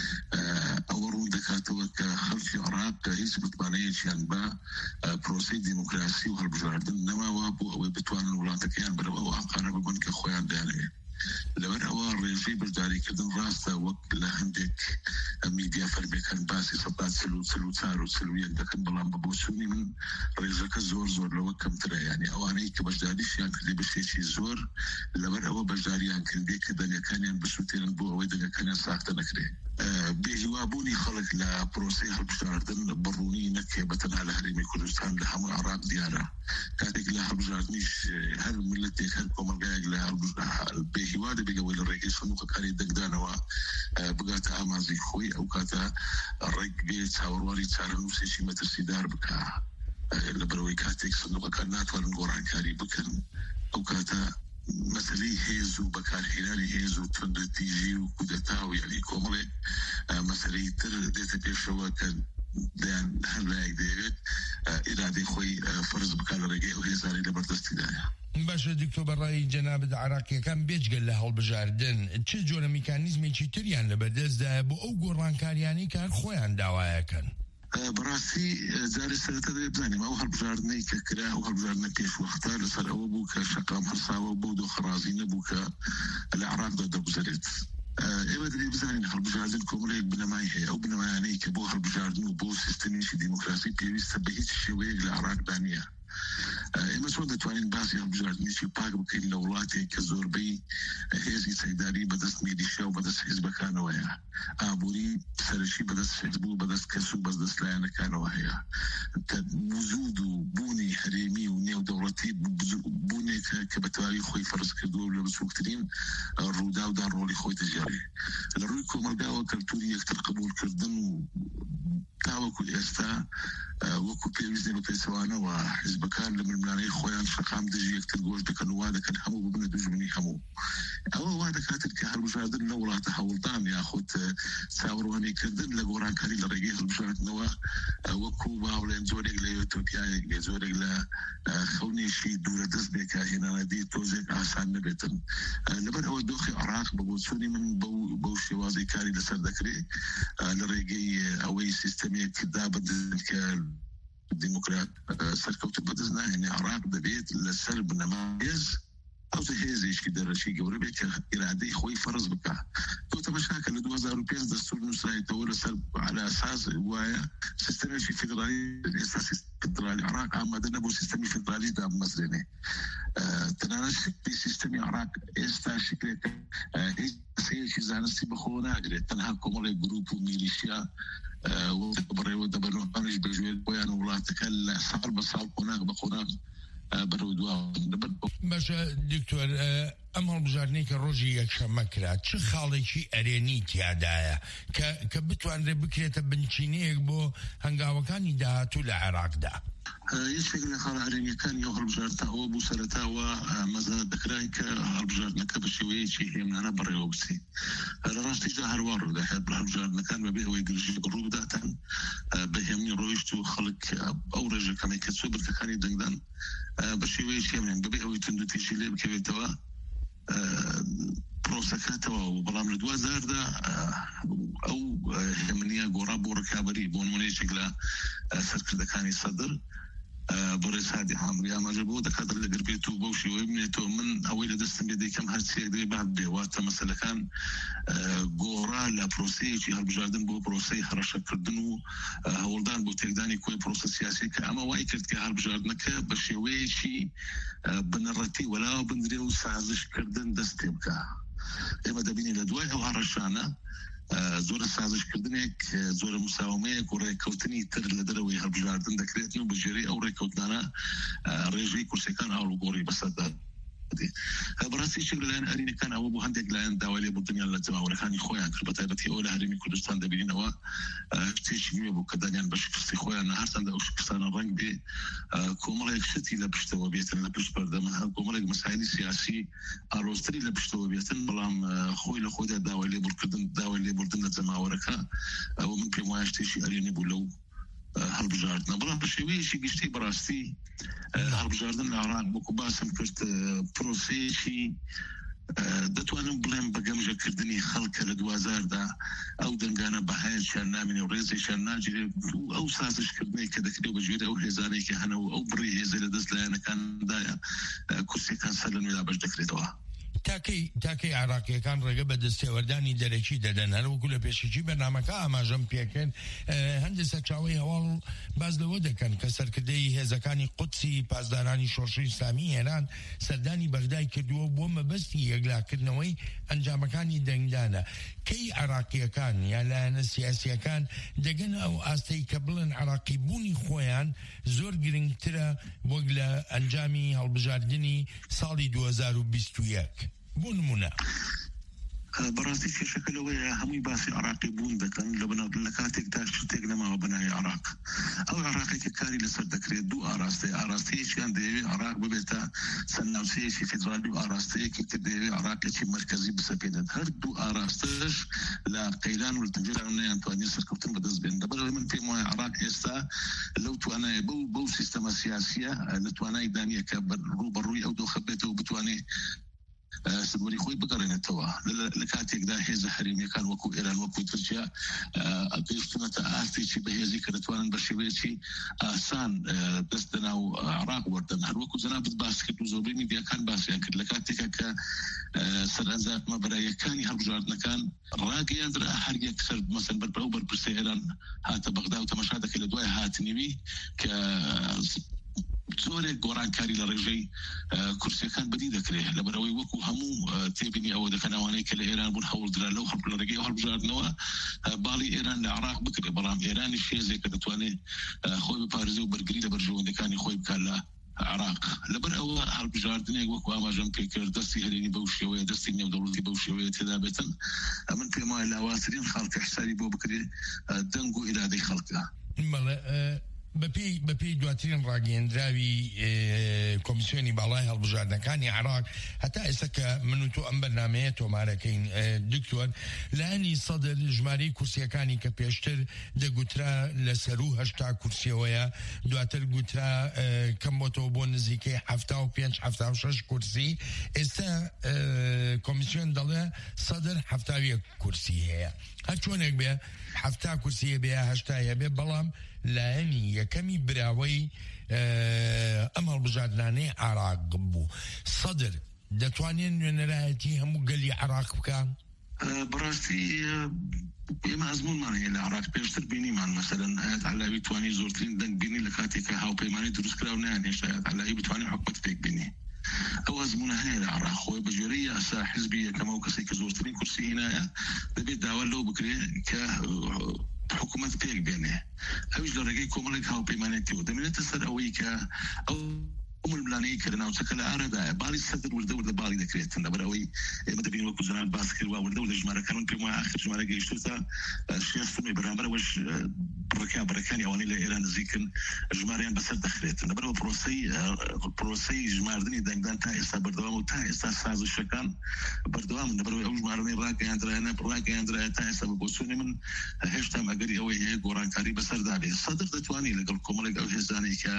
ئەوە ڕوون دەکاتەوە کە خەڵکی عێراق هیچ متمانەیەکیان بە پرۆسەی دیموکراسی و هەڵبژاردن نەماوە بۆ ئەوەی بتوانن وڵاتەکەیان بەرەوە ئەو ئاقانە ببن کە خۆیان دانەوێت. لەبەر ئەوە ڕێژەی بەشداریکردن ڕاستە وەک لە هەندێک میدیا فەرمیەکان باسی سەدا 44 و 41 دەکەن، بەڵام بە بۆچوونی من ڕێژەکە زۆر لەوە کەمترە. یعنی ئەوانەی کە بەشداریشیان کردی بە شێکی زۆر لەبەر ئەوە بەشداریان کردی کە دەنگەکانیان بسووتێنن بۆ ئەوەی دەنگەکانیان ساختە نەکرێت. بێهیوابوونی خەڵک لە پرۆسەی هەڵبژاردن بڕوونی نەکێ بەتەنها لە هەرێمی کوردستان لە هەموو عێراق دیارە. کاتێک لە هەڵبژاردنیش هەر ملەتێک هەر کۆمەلگایەک لە بێهیوا دەبێتەوەی لە ڕێگەی سندوقەکانی دەنگدانەوە بگاتە ئامانزی خۆی، ئەو کاتە ڕێک بێ چاوەڕوانی چارەنووسێکی مەترسیدار بکە لەبەرەوەی کاتێک سندوقەکان ناتوانن گۆڕانکاری بکەن، ئەو کاتە مەسەلەی هێز و بەکارهێنانی هێز و تندەتیژی و کودەتا و یعنی کۆمەڵێک مەسەلەی تر دێتە پێشەوە کە دەیان هەر لایەک دەیەوێت ئیرادەی خۆی فەرز بکات لە ڕێگەی ئەو هێزانەی لەبەردەستیدایە. باشە دکتۆر بەڕای جەنابەت عراقیەکان بێجگەل لە هەڵبژاردن چ جۆرە میکانیزمێکی تریان لەبەردەستدایە بۆ ئەو گۆڕانکاریانەی کار خۆیان داوایەکەن؟ بەڕاستی جارێ سەرەتا بزانیم ئەو هەڵبژاردنەی کە کرا ئەو هەڵبژاردنە پێشوەختە لەسەر ئەوە بوو کە شەقام هەرساوە بۆ دۆخەڕازی نەبوو کە لە عراقدا دەگوزارێت. ئێوە دەبێت بزانین هەڵبژاردن کۆمەڵێک بنەمای هەیە، ئەو بنەمایانەی کە بۆ هەڵبژاردن و بۆ سیستەمێکی دیموکراسی پێویستە بە هیچ شێوەیەک لە عراقدا نییە. ئێمە چۆن دەتوانین باسی هەڵبژاردنێکی پاک بکەین لە وڵاتێک کە زۆربەی هێزی سەیداری بەدەست میلیشیا و بەدەست حیزبەکانەوەیە، ئابووری سەرشی بەدەست حیزب و بەدەست کەس و بەدەست لایەنەکانەوە هەیە، کە وجود و بوونی هەرێمی و نێودەوڵەتی بوونێکە کە بە تەواوی خۆی فەرز کردووە و لە بچووکترین ڕوودا و داڕۆڵی خۆی دەژێڕێ. لە ڕووی کۆمەلگاوە کەلتوری یەکتر قبولکردن و تاوەکو ئێستا وەکو پێویستێ بە پێچەوانەوە حیزبەکان لە ململانەی خۆیان شەقام دژی یەکتر گۆش دەکەن و وا دەکەن هەموو ببنە دوژمنی هەموو. ئەوە وا دەکاتن کە هەڵبژاردن لە وڵاتە هەوڵدان یاخود چاوەڕوانیکردن لە گۆڕانکاری لە ڕێگەی هەڵبژاردنەوە وەکو باوڵێن زۆرێک لە ئێتۆپیایەک بێ، زۆرێک لە خەونێکی دوورە دەست بێکە هێنانەدی تۆزێک ئاسان نەبێتن. لەبەر ئەوە دۆخی عراق بە بۆچوونی من بەو شێوازەی کاری لەسەر دەکرێت لە ڕێگەی ئەوەی سیستەمێک دابدن کە دیموکرات سەرکەوتە بەدەست ناهێنێ. عراق دەبێت لەسەر بنەمایز ئەو هێزێکی دەرەشی گەورە بێت کە ئیرادەی خۆی فەرز بکە. تۆ تەماشاکە لە 2005 دەستور نووسرایەتەوە لەسەر على ئاساس وایە سیستەمێکی فێدرالی ئێستا فێدرالی عراق ئامادە نەبوو سیستەمی فێدرالی دابمەزرێنێ. تەنانەت شکلی سیستەمی عراق ئێستا شکلێکە هیچ سەیەکی زانستی بەخۆ ناگرێت، تەنها کۆمەڵێک گروپ و میلیشیا بڕێوە دەبەرەوەیش بەژێت بۆیان وڵاتەکە لە ساڵ بە ساڵ قۆناغ بە قۆناغ بەرەو دوا. باشە دکتۆر، ئەم هەڵبژاردنەی کە ڕۆژی یەکشەممە کرا چ خاڵێکی ئەرێنی تیادایە کە بتوانرێ بکرێتە بنچینەیەک بۆ هەنگاوەکانی داهاتوو لە عێراقدا؟ یەکێک لە خاڵە ئەرێنیەکانی ئەو هەڵبژاردنەوە بوو سەرەتاوە مەزە دەکرای کە هەڵبژاردنەکە بە شێوەیەکی هێمنانە بەڕێوە بچێت. لە ڕاستیدا هەروە ڕوودەهات بە هەڵبژاردنەکان بەبێ ئەوەی گرژی ڕوو بداتن بە هێمنی ڕۆیشت و خەڵک ئەو ڕێژەکەمی کە چۆ برکەکانی دەنگدان بە شێوەیەکی هێمنێن بەبێ ئەوەی تند و تیژی لێ بکەوێتەوە پرۆسەکەتەوە. و بەڵام لە 2010دا ئەو هێمنیە گۆڕا بۆ ڕکابەری بۆ نمونەیەکێک لە سەرکردەکانی سەدر بۆڕێز هادی حامری ئاماژە بۆ دەکاتر لەگەر بێت و بەو شێوەی بنێتەوە من ئەوەی لە دەستم بێ دەیکەم هەرچیەک دەبێ بعد بێ، واتە مەسەلەکان گۆڕا لە پرۆسەیەکی هەڵبژاردن بۆ پرۆسەی هەڕەشەکردن و هەوڵدان بۆ تێکدانی کۆی پرۆسە سیاسی کە ئەمە وای کرد کە هەڵبژاردنەکە بە شێوەیەکی بنەڕەتی وەلاوە بندرێ و سازشکردن دەست پێ بکە. ئێمە دەبینی لە دوای ئەو هەڕەشانە زۆرە سازشکردنێک زۆرە مساومەیەک و ڕێککەوتنی تر لە دەرەوەی هەڵبژاردن دەکرێتن و بەژێری ئەو ڕێککەوتانە ڕێژەی کورسەکان ئاڵوگۆڕی بەسەردا. بەڕاستی شێک لەلایەن ئەرینەکان ئەوە بۆ هەندێک لایەن داوای لێبوردنیان لە جەماوەرەکانی خۆیان کرد، بەتایبەتی ئەوە لە هەرێمی کوردستان دەبینینەوە شتێکی نوێ بوو کە دەنیان بە شکستی خۆیان هەرچەندە ئەو شکستانە ڕەنگ بێ کۆمەڵێک شتی لە پشتەوە بێتن لە پشت بەردەمە کۆمەڵێک مەسایلی سیاسی ئاڵۆزتری لە پشتەوە بێتن، بەڵام خۆی لە خۆیدا داوای لێبوردن لە جەماوەرەکە ئەوە من پێم وایە شتێکی ئەرێنی بوو لەو هەڵبژاردنە. بەڵام بە شێوەیەکی گشتی بەڕاستی هەڵبژاردن لە عێراق وەکو باسم کرد پرۆسەیەکی دەتوانم بڵێم بە گەمژەکردنی خەڵکە لە 2010دا ئەو دەنگانە بەهایەکیان نامێنێ و ڕێزێکیان ناگیرێت و ئەو سازشکردنەی کە دەکرێت بەژێرە ئەو هێزانێکی هەنەوە ئەو بڕی هێزە لە دەست لایەنەکاندایە کورسەکان سەر لە نوێدا بەش دەکرێتەوە. تاکەی عراقیەکان ڕێگە بە دەستێوەردانی دەرەکی دەدەن هەروەکو لە پێشیجی بەرنامەکە ئاماژەم پێکەن هەندێک سەرچاوی هەواڵ باز لەوە دەکەن کە سەرکردەی هێزەکانی قودسی پاسدارانی شۆڕشی ئیسلامی هێران سەردانی بەغدای کردووە بۆ مەبەستی یەکلاکردنەوەی ئەنجامەکانی دەنگدانە. کەی عراقیەکان یا لایەنە سیاسیەکان دەگەن ئەو ئاستەی کە بڵێن عراقی بوونی خۆیان زۆر گرنگترە وەک لە ئەنجامی هەڵبژاردنی ساڵی 2021 بۆ نمونە؟ بەڕاستی کێشەکە لەوەیە هەمووی باسی عراقی بوون دەکەن لە کاتێکدا شتێک نەماوە بەناوی عراق. ئەو عراقێکە کاری لەسەر دەکرێت دوو ئاراستەیەکیان دەیەوێت عراق عراق ببێتە چەند ناوچەیەکی فیدرالی و ئاراستەیەکی کە دەیەوێت عراقێکی مرکزی بسەپێنێت هەردوو ئاراستەش لە قەیران و تەنجێران نەیانتوانێت سەرکەوتن بەدەست بێن لەبەرەوەی من پێم وایە عراق ئێستا لەو توانایە بەو سیستەمە سیاسیە لە توانای دانیە کە ڕوبەڕووی ئەو دۆخە بێتەوە بتوانێت سبوری خۆی بگەڕێنێتەوە لە کاتێکدا هێزە هەرێمیەکان وەکو ئێران وەکو تورکیا گەیشتونەتە ئاستێکی بەهێزی کە دەتوانن بە شێوەیەکی ئاسان دەست لەناو عراق وەردەن هەروەکو جەنابەت باس کرد و زۆربەی میدیاکان باسییان کرد لە کاتێکە کە سەرنجامە بەرایەکانی هەڵبژاردنەکان ڕاگەیاندرا هەر یەک سەر مەسەن بەرپرە و بەرپرسە ئێران هاتە بەغدا و تەماشا دەکەی لە دوای هاتنیوی کە زۆرێک گۆڕانکاری لە ڕێژەی کورسیەکان بەدی دەکرێت لەبەرەوەی وەکو هەموو تێبینی ئەوە دەکەناوانەی کە لە ئێران بوون هەوڵدرا لەو ڕێگەی هەڵبژاردنەوە باڵی ئێران لە عراق بکرێت بەڵام ئێرانی شێزێک کە دەتوانێت خۆی بپارێزێ و بەرگری لە بەرژەوەندەکانی خۆی بکات لە عراق لەبەر ئەوە هەڵبژاردنێک وەکو ئاماژەم پێکرد دەستی هەرێمی بەو شێوەیە دەستی نێودەوڵەتی بەو شێوەیە تێدا بێتن من پێم وایە لاوازترین خەڵکە حسابی بۆ بکرێت دەنگ و ئیرادەی خەڵکە بەپی دواترین ڕاگەیەندراوی کۆمیسیۆنی باڵای هەڵبژاردنەکانی عراق هەتا ئێستا کە من و تۆ ئەم بەرنامەیە تۆمارەکەین دکتۆر لانی سەدر ژمارەی کورسیەکانی کە پێشتر دەگوترا لە سەر و هەشتا کورسیەوەیە دواتر گوترا کەم بۆتەوە بۆ نزیکەی 75-76 کورسی ئێستا کۆمیسیۆن دەڵێ سەدر 71 کورسی هەیە هەر چۆنێک بێ 70 کورسیە بێ 80 بێ بەڵام لایەنی یەکەمی براوەی ئەم هەڵبژاردنانەی عراق بوو سەدر دەتوانێت نوێنەرایەتی هەموو گەلی عراق بکە بەڕاستی ئێمە ئەزمونمان هەیە لە عراق پێشتر بینیمان مەسەلەن ئاەت عەلاوی توانی زۆرترین دەنگ بینی لە کاتێکە هاوپەیمانی دروستکراو نەیانهێشتا ئاەت عەلاوی بتوانێت حکومەت پێک بینی ئەو ئەزمونە هەیە لە عراق خۆی بە جۆرەی یاسا حیزبی یەکەمە و کەسێک کە زۆرترین کورسی هێنایە دەبێت داوا لەو بکرێت کە حکومت پێک بێنێ ئەوش لە ڕێگەی کۆمەڵێک هاوپەیمانێتی دەمێنێتە سەر ئەوەی کە ئەو ململانەی کە لە ناوچەکە لە ئارەدایە باڵی سەدر وردە باڵی دەکرێتن لەبەرەوەی ئێمە دەبین وەکو جەناب باس کردوا وردە و لە ژمارەکان من پێم وایە ئاخر ژمارە گەیشتوتە شێستمی بەرامبەرەوەش بڕەکانی ئەوانەی لە ئێران نزیکن ژمارەیان بەسەر دەخرێتن لەبەرەوە پرۆسەی ژماردنی دەنگدان تا ئێستا بەردەوام و تا ئێستا سازشەکان بەردەوامن لەبەرەوەی ئەو ژمارەی ڕاگەیاندرایە تا ئێستا بە بۆچوونی من هێشتا ئەگەری ئەوەی هەیە گۆڕانکاری بەسەردا بێت سەدر دەتوانێت لەگەڵ کۆمەڵێک ئەو هێزانەی کە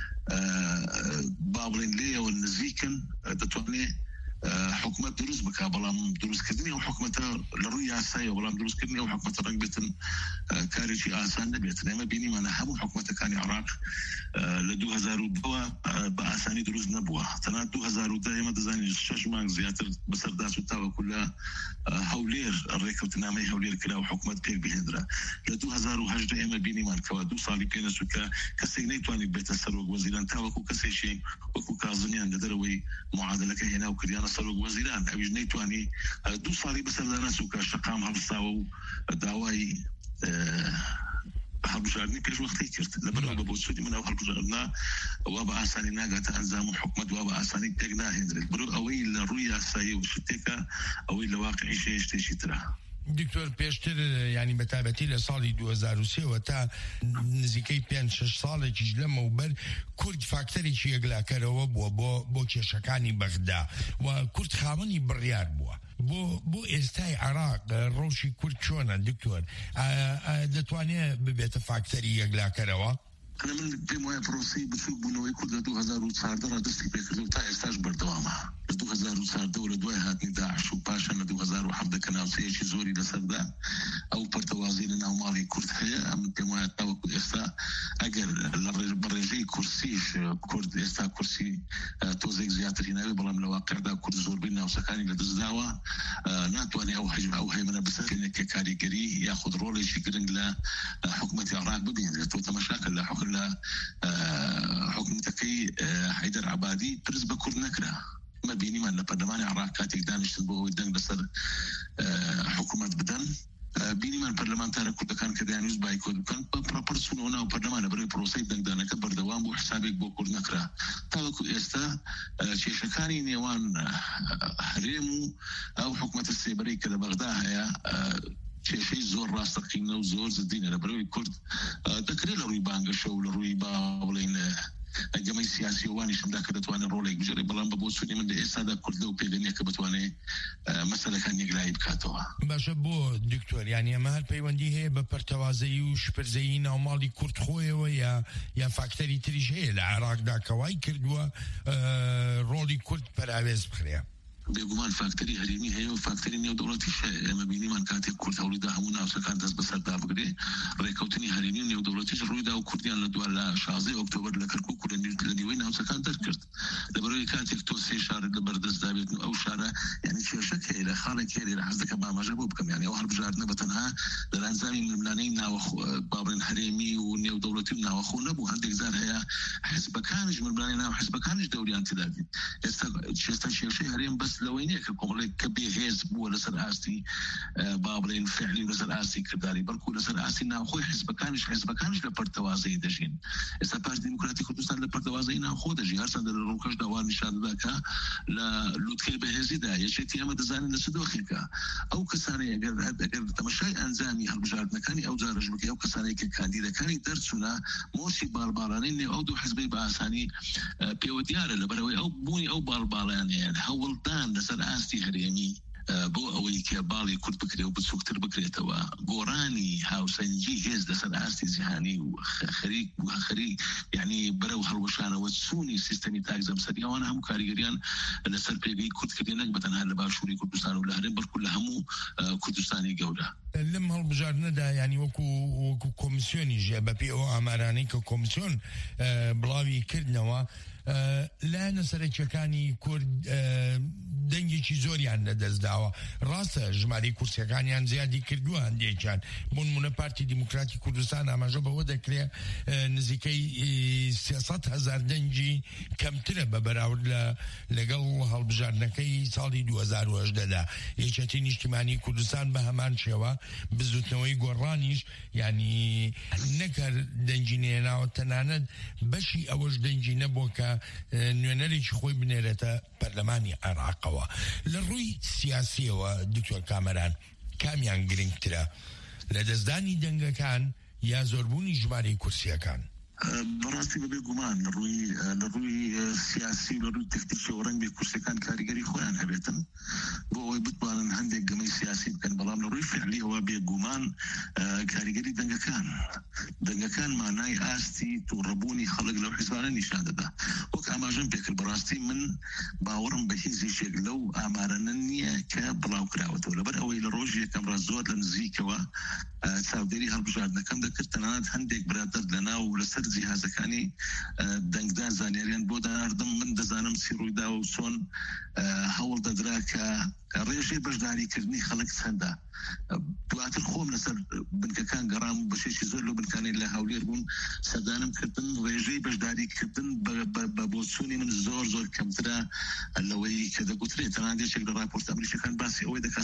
بابڵین لێەوە نزیکن دەتوانێت حکومت دروست بکە بەڵام دروستکردنی ئەو حکومەتە لە ڕووی یاسایە بەڵام دروستکردنی ئەو حکومەتە ڕەنگ بێتن کارێکی ئاسان نەبێت ئێمە بینیمانە هەموو حکومەتەکانی عراق لە 2002 بە ئاسانی دروست نەبووە تەنانەت 2010 ئێمە دەزانین 6 مانگ زیاتر بەسەرداچ و تاوەکو لە هەولێر ڕێکەوتنامەی هەولێر کرا و حکومت پێک بهێنرا لە 2010 ئێمە بینیمان کەوا 2 ساڵی پێنەچوو کە کەسێک نەیتوانێت بێتە سەرۆک وەزیران تاوەکو کەسێکی وەکو کازمیان لە دەرەوەی معادلەکە هێنا و کردیانە سەرۆک وەزیران ئەویش نەیتوانی 2 ساڵی بەسەردا نەچوو کە شەقام هەڵستاوە و داوای هەڵبژاردننی پێشوەختی کرد لەبەرەوە بە بۆچوونی من ئەو هەڵبژاردنە وا بە ئاسانی ناگاتە ئەنجام و حکومەت وا بە ئاسانی پێک ناهێنرێت بەرۆ ئەوەی لە ڕووی یاسایی و شتێکە ئەوەی لە واقعی شتێکی ترە دکتۆر پێشتر ینی بەتابەتی لە ساڵی 2023 تا نزیکەی 5-6 ساڵێکیش لەمەوبەر کورد فاکتەرێکی یەکلاکەرەوە بووە بۆ کێشەکانی بەغدا و کورد خاوەنی بڕیار بووە بۆ ئێستای عراق ڕۆژی کورد چۆنە دکتۆر دەتوانێت ببێتە فاکتەری یەکلاکەرەوە أنا من بما بروسي بشوف بنوي كل 2014 دستي بكرة تا استاج بردوامه 2014 ولا دوای هاتني داعش وباشا 2007 كان سيشي زوري لسردا أو برتوازي لنا ومالي كرد هيا من بما توقع استا أجر برجي كرسيش كرد استا كرسي توزيك زيادة هنا بلام الواقع دا كرد زور بينا وسكاني لدزداوة ناتواني أو حجم أو هي من بس إنك كاريجري ياخذ رولي شكرن لا حكومة العراق ببين توتا مشاكل لا حكم حكومتكي حيدر عبادي برز بكر نكره ما بيني من البرلمان العراق كاتيك دانش تبوه دنگ بسر حكومة بدن بینی من پەرلەمانتارە کوردەکان کە دەیانویست بایکۆت بکەن پرسون و ناو پەرلەمانە بەڕێوەی پرۆسەی دەنگدانەکە بەردەوام بوو حسابێک بۆ کورد نەکرا تاوەکو ئێستا کێشەکانی نێوان هەرێم و ئەو حکومەتە سێبەرەی کە لە بەغدا هەیە کێشەی زۆر ڕاستەقینە و زۆر زدینە لە بەرەوەی کورد دەکرێت لە ڕووی بانگەشە و لە ڕووی با بڵێن ئەگەمەی سیاسیوانی شمدا کە دەتوانێت ڕۆڵێک بژێڕێ بەڵام بە بۆچوونی من لە ئێستادا کورد و پێگەنیە کە بتوانێت مەسەلەکان یەکلایی بکاتەوە. باشە بۆ دکتۆر یانی ئەمە هەر پەیوەندی هەیە بە پەرتەوازەیی و شپرزەیی ناوماڵی کورد خۆیەوە یا فاکتەری تریش هەیە لە عێراقدا کەوای کردووە ڕۆڵی کورد پەراوێز بخرێ؟ بێگومان فاکتەری هەرێمی هەیە و فاکتەری نێودەوڵەتیش هەیە. ئێمە بینیمان کاتێک کورد هەوڵیدا هەموو ناوچەکان دەست بەسەردا بگرێ ڕێکەوتنی هەرێمی و نێودەوڵەتیش ڕوویدا و کوردیان لە دوای لە 16 ئۆکتۆبەر لە کەرکووک و لە نیوەی ناوچەکان دەرکرد. لەبەرەوەی کاتێک تۆ سێ شارێک لەبەردەست دابێت و ئەو شارە یعنی کێشەک هەیە لە خاڵێک هەیە لە حەز دەکەم ئاماژە بۆ بکەم یعنی ئەو هەڵبژاردنە بەتەنها دەرانجامی ململانەی بابڕێن هەرێمی و نێودەوڵەتی و ناوەخۆ نەبوو. هەندێک جار هەیە حیزبەکانیش ململانەی ناو حیزبەکانیش دەوریان تێدا بین. ئێستا کێشەی هەرێم بەس لەوەی نییە کە کە بێهێز بووە لەسەر ئاستی با بڵێن فعلی لەسەر ئاستی کردداری بەڵکو لەسەر ئاستی ناوخۆی حیزبەکانیش لە پەرتەوازەی دەژین. ئێستا پاش دیموکراتی کوردستان لە پەرتەوازەی ناوخۆ دەژی هەرچەندە لە ڕووکەش داوا نیشاندا کە لە لووتکەی بەهێزیدا یەکێتی ئەمە دەزانین لە چ دۆخێکە. ئەو کەسانەی ئەگەر تەماشای ئەنجامی هەڵبژاردنەکانی ئەو جارەش بکە ئەو کەسانەی کە کاندیدەکانی دەرچوونە مۆسی باڵباڵانەی نێو ئەو دوو حیزبەی بە ئاسانی پێوە دیارە لەبەرەوەی ئەو بوونی ئەو باڵباڵیان هەیە هەوڵدان لەسەر ئاستی هەرێمی بۆ ئەوەی کە باڵی کورد بکرێ و بچووکتر بکرێتەوە گۆڕانی هاوسەنجی هێز لەسەر ئاستی جیهانی و خەریک یعنی بەرەو هەڵوەشانەوە چوونی سیستەمی تاکزەمسەری ئەوانە هەموو کاریگەریان لەسەر پێگەی کوردکردی نەک بەتەنها لە باشووری کوردستان و لە هەرێم بەڵکو لە هەموو کوردستانی گەورە. لەم هەڵبژاردنەدا ینی وەکو کۆمیسیۆنی ژێ بەپێ ئەو ئامارانەی کە کۆمیسیۆن بڵاوی کردنەوە لایەنە سەرەکیەکانی کورد دەنگێکی زۆریان لەدەستداوە. ڕاستە ژمارەی کورسیەکانیان زیادی کردووە هەندێکیان بۆ نمونە پارتی دیموکراتی کوردستان ئاماژە بەوە دەکرێت نزیکەی 300,000 دەنگی کەمترە بە بەراورد لەگەڵ هەڵبژاردنەکەی ساڵی 2018دا. یەکێتی نیشتیمانی کوردستان بە هەمان شێوە بزوتنەوەی گۆڕانیش ینی نەکەر دەنگی نێناوە تەنانەت بەشی ئەوەش دەنگی نەبووە کە نوێنەرێکی خۆی بنێرێتە پەرلەمانی عێراقەوە. لە ڕووی سیاسیەوە دکتۆر کامەران کامیان گرنگترە لە دەستدانی دەنگەکان یا زۆربوونی ژمارەی کورسیەکان؟ بەڕاستی بەبێ گومان لە ڕووی سیاسی و لە ڕووی تەکتیکی و ڕەنگ بێ کورسەکان کاریگەری خۆیان هەبێتن بۆ ئەوەی بتوانن هەندێک گەمەی سیاسی بکەن. بەڵام لە ڕووی فعلی ئەوە بێ گومان کاریگەری دەنگەکان مانای ئاستی تووڕەبوونی خەڵک لەو حیزبانە نیشان دەدا. وەک ئاماژەم پێکرد بەڕاستی من باوەڕم بە هیچیشێک لەو ئامارانە نییە کە بڵاو کراوەتەوە لەبەر ئەوەی لە ڕۆژی یەکەم ڕاست زۆر لە نزیکەوە چاودێری هەڵبژاردنەکەم دەکرد. تەنانەت هەندێک برادەر لەناو لەسەر جیهازەکانی دەنگدان زانیاریان بۆ داناردم من دەزانم چی ڕوویدا و چۆن هەوڵ دەدرا کە ڕێژەی بەشداریکردنی خەڵک چەندە. دواتر خۆم لەسەر بنکەکان گەڕام و بەشێکی زۆر لە بنکانی لە هەولێر بوون سەردانم کردن ڕێژەی بەشداریکردن بە بۆچوونی من زۆر کەمترە لەوەی کە دەگوترێت. تەنانەت یەکێک لە راپۆرت ئەمریکیەکان باسی ئەوەی دەکات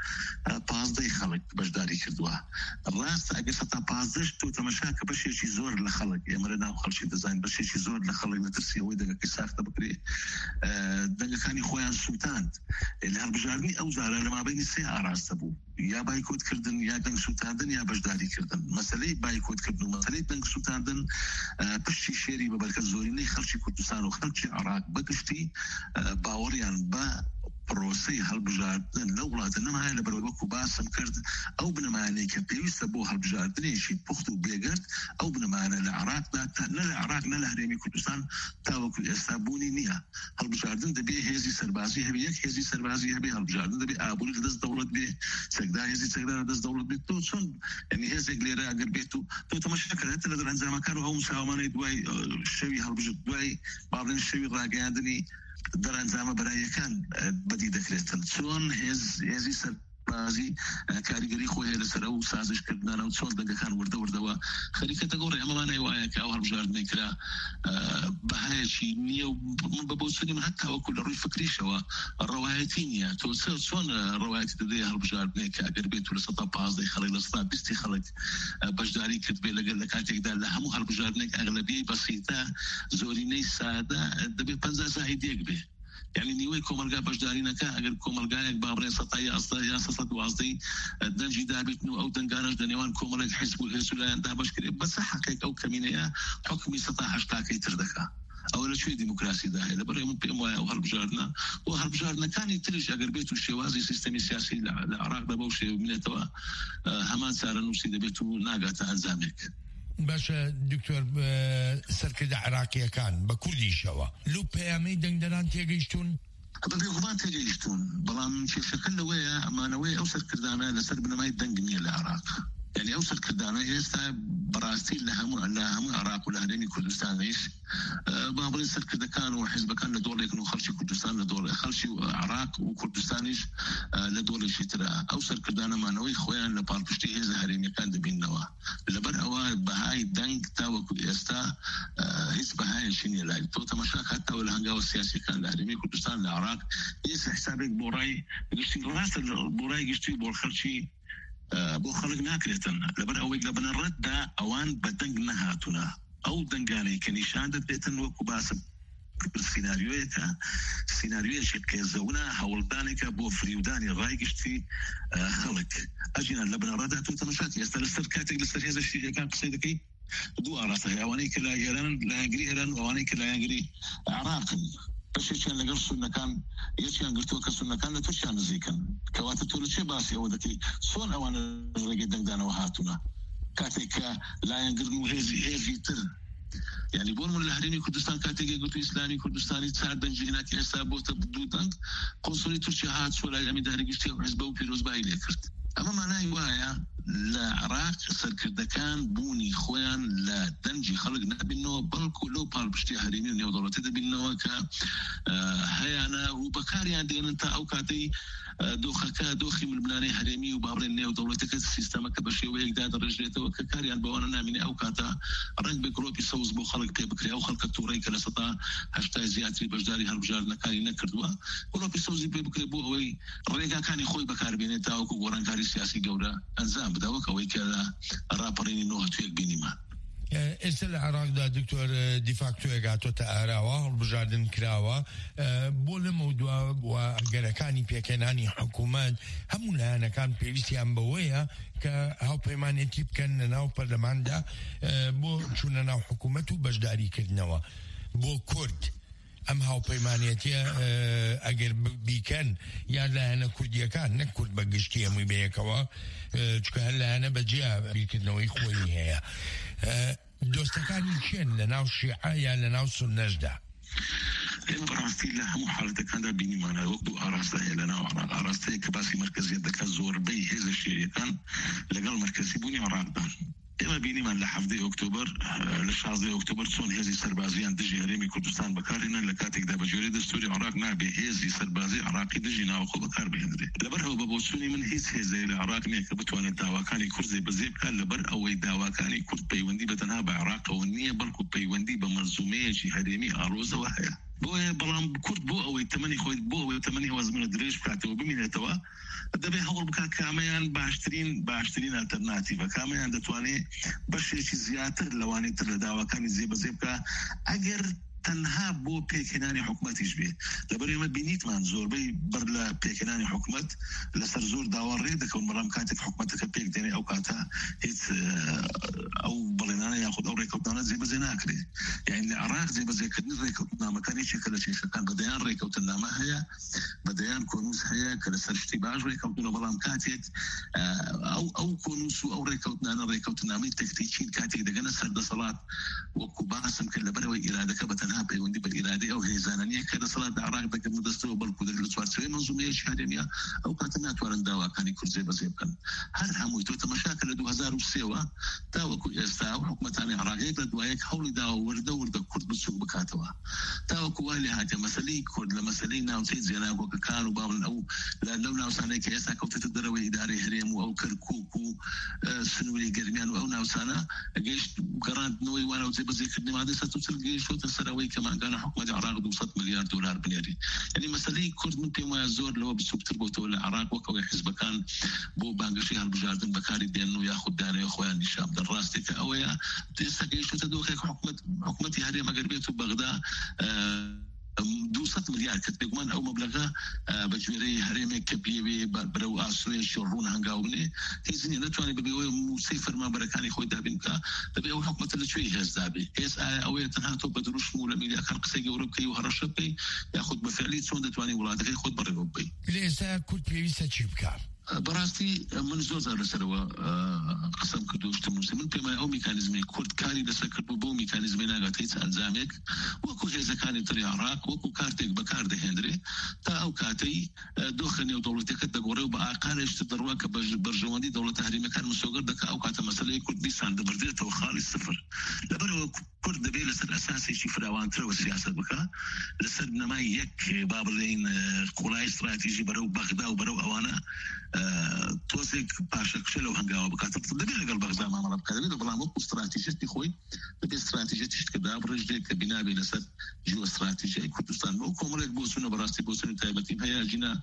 15 خەڵک بەشداری کردووە. ڕاست ئەگەر 15 تۆ تەماشا کە بەشێکی زۆر لە خەڵک ئێمە لە ناو خەڵکی دەزانین بەشێکی زۆر لە خەڵک نەترسی ئەوەی دەنگەکەی ساختە بکرێ دەنگەکانی خۆیان سووتاند. لە هەڵبژاردننی ئەو جارە لە مابینی سێ ئاراستە بوو یا بایکۆتکردن یا دەنگ سووتاندن یا بەشداریکردن. مەسەلەی بایکۆتکردن و مەسەلەی دەنگ سووتاندن پشتی شێری بەبەرکە زۆرینەی خەڵکی کوردستان و خەڵکی عێراق بەگشتی باوەڕیان بە پرۆسەی هەڵبژاردن لە وڵاتە نەمایە لە بەرەوەی وەکو باسم کرد ئەو بنەمایانەی کە پێویستە بۆ هەڵبژاردنێکی پوخت و بێگرد ئەو بنەمایانە لە عێراقدا نە لە عێراق نە لە هەرێمی کوردستان تاوەکو ئێستا بوونی نییە. هەڵبژاردن دەبێ هێزی سەربازی هەبێ یەک هێزی سەربازی هەبێ هەڵبژاردن دەبێ ئابووری لەدەست دەوڵەت بێ چەکدار هێزی چەکدار لەدەست دەوڵەت بێت. تۆ چۆن یعنی هێزێک لێرە ئەگەر بێت و تۆ تەماشاکەرێتە لە دەرەنجامەکان و ئەو مساوامانەی دوای شەوی هەڵبژت دوای با بڵێن شەوی ڕاگەیاندنی دەرەنجامە بەرایەکان بەدی دەکرێتن. چۆن هێزی سەربازی کاریگەری خۆی لەسەر ئەو سازشکردنانە و چۆن دەنگەکان وردەوردەوە خەریکەتە گۆڕی ئەمەمانای وایە کە ئەو هەڵبژاردنەی کرا بەهایەکی نییە و من بە بۆچوونی من هەتا وەکو لە ڕووی فکریشەوە ڕەوایەتی نییە. تۆ چۆن ڕەوایەتی دەدەی هەڵبژاردنێک کە ئەگەر بێت و لە 15 خەڵک لە 20 خەڵک بەشداری کرد بێ لەگەر لە کاتێکدا لە هەموو هەڵبژاردنێک ئەغلبیەی بەسیتە زۆرینەی سادە دەبێت 50 زائید یەک بێ يعني نیوەی کۆمەلگا بەشداری نەکە ئەگەر کۆمەلگایەک بابڕێ سەتای ئەستا یا سەد وازدەی دەنجی دابێتن و ئەو دەنگانەش لە نێوان کۆمەڵێک حیزب و هێزولایەندا بەشکرێت بەس حەقێک ئەو کەمینەیە حکمی 180 تر دەکات ئەو لە کوێ دیموکراسیدا هەیە لەبەرەوەی من پێم وایە ئەو هەڵبژاردنە و هەڵبژاردنەکانی تریش ئەگەر بێت و شێوازی سیستەمی سیاسی لە عێراقدا بەو شێوە بمێنێتەوە هەمان چارە نووسی دەبێت و ناگاتە ئەنجامێک. باشە دکتۆر سەرکردە عێراقیەکان بە کوردیشەوە لەو پەیامەی دەنگدەران تێگەیشتون؟ بەبێگومان تێگەیشتون بەڵام کێشەکە لەوەیە ئەمانەوەی ئەو سەرکردانە لەسەر بنەمای دەنگ نییە لە عێراق. يعني أوصل كردانا إستا براستي لهم عراق ولا هرمي كردستان إيش بابرين سر كردا كانوا حزب كان لدولة يكونوا خلشي كردستان لدولة خلشي عراق وكردستان إيش لدولة شترا أوصل كردانا ما نوي خويان لباربشتي هذا هرمي كان دبين نوا لبر أوا بهاي دنگ تاو كل إستا حزب هاي شيني لاي تو تماشاك حتى ولا هنجاو السياسي كان لهرمي كردستان لعراق إيش حسابك بوراي قشتي راس بوراي قشتي بور خلشي بۆ خەڵک ناکرێتن لەبەر ئەوەی لە بنەڕەتدا ئەوان بە دەنگ نەهاتوونە ئەو دەنگانەی کە نیشان دەدرێتن وەکو باسم سیناریۆیەکە سیناریۆیەکی قێزەونە هەوڵدانێکە بۆ فریودانی ڕایگشتی خەڵک ئەژینە لە بنەڕەتدا تۆ تەماشاتی ئێستا لەسەر کاتێک لەسەر هێزە شیعەکان قسەی دەکەی دوو ئاڕاستە هەیە ئەوانەی کە لای ئێران لە هەنگری هێران و ئەوانەی کە لای هەنگری عێراقن بەشێکیان لەگەڵ سونەکان یەکیان گرتووە کە سونەکان لە تووشیان نزیکن کەواتە تۆ لە چێ باسی ئەوە دەکەی چۆن ئەوانە ڕێگەی دەنگدانەوە هاتوونە کاتێک کە لایەنگرن و هێزی تر يعني بۆ من لە هەرێمی کوردستان کاتێکی گوتو ئیسلامی کوردستانی چار دەنجی هێناتی ئێستا بۆتە دوو دەنگ قۆنسولی تورکیا هات چۆ لای ئەمی دارێگشتی و حیزبە و پیرۆزبایی لێ کرد ئەمە مانای وایە لە عێراق سەرکردەکان بوونی خۆیان لە دەنجی خەڵک نەبینەوە بەڵکو لەو پاڵپشتی هەرێمی و نێودەوڵەتی دەبینەوە کە هەیەنە و بەکاریان دێنن تا ئەو کاتەی دۆخەکە دۆخی ململانەی هەرێمی و بابڕێن نێودەوڵەتەکە سیستەمەکە بە شێوەیەکدا دەڕژێتەوە کە کاریان بەوانە نامینێ ئەو کاتە ڕنگ بە گرۆپی سەوز بۆ خەڵک پێ بکرێ ئەو خەڵکە تووڕەی کە لە 180 زیاتری بەشداری هەڵبژاردنەکانی نەکردووە گرۆپی سەوزی پێ بکرێ بۆ ئەوەی ڕێگاکانی خۆی بەکاربێنێت تاوەکو گۆڕانکاری سیاسی گەورە ئەنجام بدەوە کەوەی کە لە ڕاپەڕینی نۆهەتوێک بینیمان. ئێستا لە عێراقدا دکتۆر دیفاکتۆیەک هاتۆتە ئاراوە هەڵبژاردن کراوە بۆ لەمە دووە گەرەکانی پێکەنانی حکوومەت هەموو لایەنەکان پێویستیان بەوەیە کە هاوپەیمانێتی بکەن لە ناو پەرلەماندا بۆ چوونە ناو حکوومەت و بەشداریکردنەوە بۆ کورد ئەم هاوپەیمانێتیە ئەگەر بیکەن یان لایەنە کوردیەکان نەک کورد بە گشتی هەمووی بەیەکەوە چکە هەر لایەنە بەجیا بیرکردنەوەی خۆی هەیە دۆستەکانی چێن لە ناو شیعە یان لە ناو سونەشدا؟ ئێمە بەڕاستی لە هەموو حاڵەتەکاندا بینیمانە وەک دوو ئاراستە هەیە لە ناو عێراق ئاراستەیە کە باسی مەرکەزیەت دەکات زۆربەی هێزە شیعیەکان لەگەڵ مەرکەزی بوونی عێراقدا ئێمە بینیمان لە 7 ئۆکتۆبەر لە 16 ئۆکتۆبەر چۆن هێزی سەربازیان دژی هەرێمی کوردستان بەکارهێنان لە کاتێکدا بە جۆرەی دەستوری عێراق نابێ هێزی سەربازی عێراقی دژی ناوخۆ بەکار بهێنرێت لەبەرەوە بە بۆچوونی من هیچ هێزەیە لە عێراق نییە کە بتوانێت داواکانی کوردی بەزێ بکات لەبەر ئەوەی داواکانی کورد پەیوەندی بەتەنها بە عێراقەوە نییە بەڵکو پەیوەندی بە مەنزومەیەکی هەرێمی ئاڵۆزەوە هەیە بۆیە بەڵام کورد بۆ ئەوەی تەمەنی خۆی بۆ ئەوەی تەمەنی وەزمنە درێژ بکاتەوە بمینێتەوە دەبێ هەوڵ بکات کامیان باشترین ئالتەرناتیڤە کامیان دەتوانێت بەشێکی زیاتر لەوانەی تر لە داواکانی جێبەجێ بکات ئەگەر تەنها بۆ پێکهێنانی حکومەتیش بێ لەبەر ئێمە بینیتمان زۆربەی بەر لە پێکهێنانی حکومەت لەسەر زۆر داوا ڕێ دەکەون بەڵام کاتێک حکومەتەکە پێک دێنێ ئەو کاتە هیچ ئەو بەڵێنانە یاخود ئەو ڕێکەوتانە جێبەجێ ناکرێت یعنی لە عێراق جێبەجێکردنی ڕێکەوتنامەکانی چێکە لە کێشەکان بەدەیان ڕێکەوتنامە هەیە بەدەیان کۆنووس هەیە کە لەسەر شتی باش ڕێکەوتنەوە بەڵام کاتێک ئەو کۆنووس و ئەو ڕێکەوتنانە ڕێکەوتنامەی تەکتیکین کاتێک دەگەنە سەردەسەڵات وەکو باسم کرد لەبەرەوەی ئیرادەکە بەتەنها پەیوەندی بە ئیرادەی ئەو هێزانەیە کە دەسەڵات عێراق دەکەن دەستەوە بەڵکو لە چوارچێوەی مەنزومەیەکی هەرێمیە ئەو کاتە ناتوانن داواکانی کورد جێبەجێ بکەن هەر هەمووی تۆ تەماشاکە لە 2003ەوە تاوەکو ئێستا و حکومەتانی عێراقیەک لە دوایەک هەوڵی داوە وردە کورد بچوو بکاتەوە تاوەکو وای لێ هاتێ مەسەلەی کورد لە مەسەلەی ناوچەی جێناگۆکەکان و باڵن ئەو لەو ناوچانەی کە ئێستا کەوتێتە دەرەوەی ئیدارەی هەرێم و ئەو کەرکووک و سنووری گەرمیان و ئەو ناوچانە گەیشت گەڕاندنەوەی وانە و جێبەجێکردنی مادەی 140 گەیشتۆتە سەرەوەی کە ماگانە حکومەتی عێراق 200 ملیار دلار بنێری یعنی مەسەلەی کورد من پێم وایە زۆر لەوە بچووکتر بۆتەوە لە عێراق وەکەوەی حیزبەکان بۆ بانگەشەی هەڵبژاردن بەکاری دێن و یاخود دانەوەی خۆیان نیشان بدەن ڕاستێکە ئەوەیە ئێستا گەیشتۆتە دۆخێک حکومەتی هەرێم ئەگەر بێت و بەغدا 200 ملیار کە بێگومان ئەو مەبلەغە بە گوێرەی هەرێمێک کە پێوێ بەرەو ئاسوێ شڕون هەنگاو بنێ هیچ ناتوانێت ببێەوە موسەی فەرمانبەرەکانی خۆی دابین بکە دەبێ ئەو حکومەتە لەکوێ هێزدا بێ هێز ئەوەیە تەنها تۆ بە دروشم و لە میدیاکان قسەی گەورە بکەی و هەڕەشە بکەی یاخود بە فعلی چۆن دەتوانێت وڵاتەکەی خۆت بەڕێوە بکەی لە ئێستا کورد پێویستە چی بکە؟ بەڕاستی من زۆر لەسەرەوە قسەم کردوشتم من پێم ئەو میکانیزمی کورد کاری لەسەر کردبوو بۆ میکانیزمی ناگات هیچ ئەنجامێک وەکو هێزەکانی تری عێراق وەکو کارتێک بەکار دەهێنرێ تا ئەو کاتەی دۆخە نێو دەوڵەتەکەت دەگۆڕێ و بە ئاقالێشتر دەڕوا کە بەرژەوەندی دەوڵەتە هەرێمیەکان مسۆگەر دەکا ئەو کاتە مەسەلەی کوردستان دەبردرێتەوە خاڵی سفر لەبەرەوە کورد دەبێت لەسەر ئەساسێکی فراوانترەوە سیاست بکە لەسەر نەمای یەک با بڵێن قوڵای استراتیژی بەرەو بەغدا و بەرەو ئەوانە تۆزێک پاشەکشە لەو هەنگاوە بکاتە دەبێت لەگەڵ بەغدا مامەڵە بکات دەبێت بەڵام وەکو استراتیژیستی خۆی دەبێت استراتیژیەتیش کە دابڕژێت کە بینابێت لەسەر ژیۆ استراتیژیای کوردستان بۆ کۆمەڵێک بۆ چوونە بەڕاستی بۆ چوونی تایبەتیم هەیە ژینە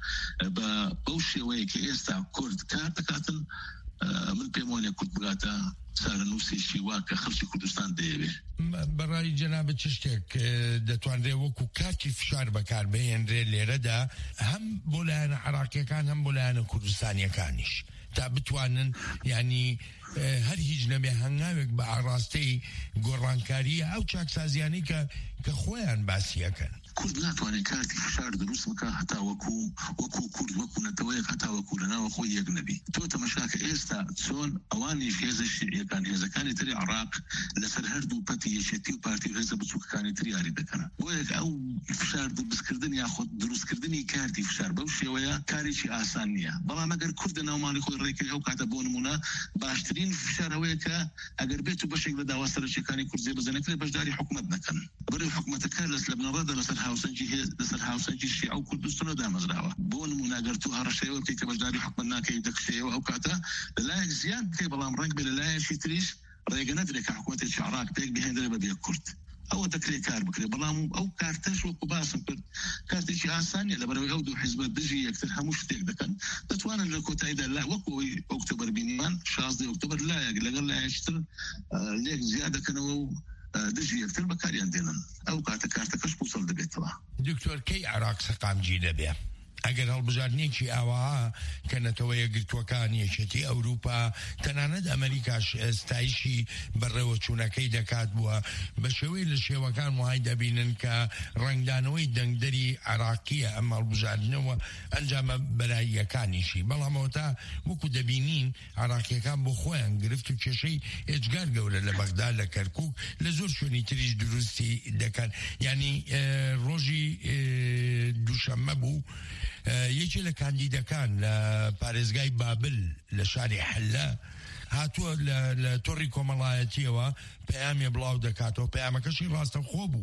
بەو شێوەیە کە ئێستا کورد کار دەکاتن من پێم وانە کورد بگاتە سارەنووسێکی وا کە خەڵکی کوردستان دەیەوێت بەڕای جەنابەت چ شتێک دەتوانرێ وەکو کارتی فشار بەکار بهێنرێ لێرەدا هەم بۆ لایەنە عێراقیەکان هەم بۆ لایەنە کوردستانیەکانیش تا بتوانن ینی هەر هیچ نەبێ هەنگاوێک بە ئاڕاستەی گۆڕانکاریە ئەو چاکسازیانەی کە خۆیان باسیەکەن کورد ناتوانێت کارتی فشار دروست بکە هەتا وەکو کورد وەکو نەتەوەیەک هەتا وەکو لەناوە خۆی یەک نەبی تۆ تەماشاکە ئێستا چۆن ئەوانیش هێزەکانی تری عێراق لەسەر هەردوو پەتی یەکێتی و پارتی هێزە بچووکەکانی تری یاری دەکەن بۆ یەک ئەو فشار دروستکردن یاخود دروستکردنی کارتی فشار بەو شێوەیە کارێکی ئاسان نییە بەڵام ئەگەر کورد ناومانی خۆی ڕێکردی ئەو کاتە بۆ نمونە باشترین فشارەوەیە کە ئەگەر بێت و بەشێک لە داوا سەرچیەکانی کورد جێبەجێنەکرێت بەشداری حکوومەت نەکەن بەڕێوە حکوومەتەکە لە بنەڕەتدا لەسەر هاوسەنگی شیعە و کوردستان دامەزراوە بۆ نمونە ئەگەر تو هەڕەشەیەوە بکەیت کە بەشداری حکوومەت ناکەی دەکشەیەوە ئەو کاتە لەلایەک زیان بکەی بەڵام ڕەنگ بێ لەلایەکی تریش ڕێگە نەدرێت کە حکوومەتێکی عێراق پێک بهێنرێ بەبێ کورد ئەوە دەکرێت کار بکرێت بەڵام ئەو کارتەش وەکو باسم کرد کارتێکی ئاسانیە لەبەرەوەی ئەو دوو حیزبە دژی یەکتر هەموو شتێک دەکەن دەتوانن لە کۆتاییدا وەکوەوەی ئۆکتۆبەر بینیمان 16 ئۆکتۆبەر لایەک لەگەڵ لایەکتر لێک زیاد دەکەنەوە و دژی یەکتر بەکاریان دێنن ئەو کاتە کارتەکەش پوسەڵ دەبێتەوە دکتۆر کەی عێراق سەقامگیر دەبێ ئەگەر هەڵبژاردنێکی ئاوا کە نەتەوە یەکگرتووەکان یەکێتی ئەوروپا تەنانەت ئەمریکاش ئێستایشی بەڕێوە چوونەکەی دەکات بووە بە شێوەی لە شێوەکان وای دەبینن کە ڕنگدانەوەی دەنگدەری عێراقیە ئەم هەڵبژاردنەوە ئەنجامە بەلاییەکانیشی بەڵامەوە تا وەکو دەبینین عێراقیەکان بۆ خۆیان گرفت و کێشەی ئێجگار گەورە لە بەغدا لە کەرکووک لە زۆر شوێنی تریش دروستی دەکەن ینی ڕۆژی دووشەممە بوو یەکی لە کاندیدەکان لە پارێزگای بابل لە شاری حەلە هاتووە لە تۆڕی کۆمەڵایەتیەوە پەیامی بڵاو دەکاتەوە پەیامەکەشی ڕاستەخۆ بوو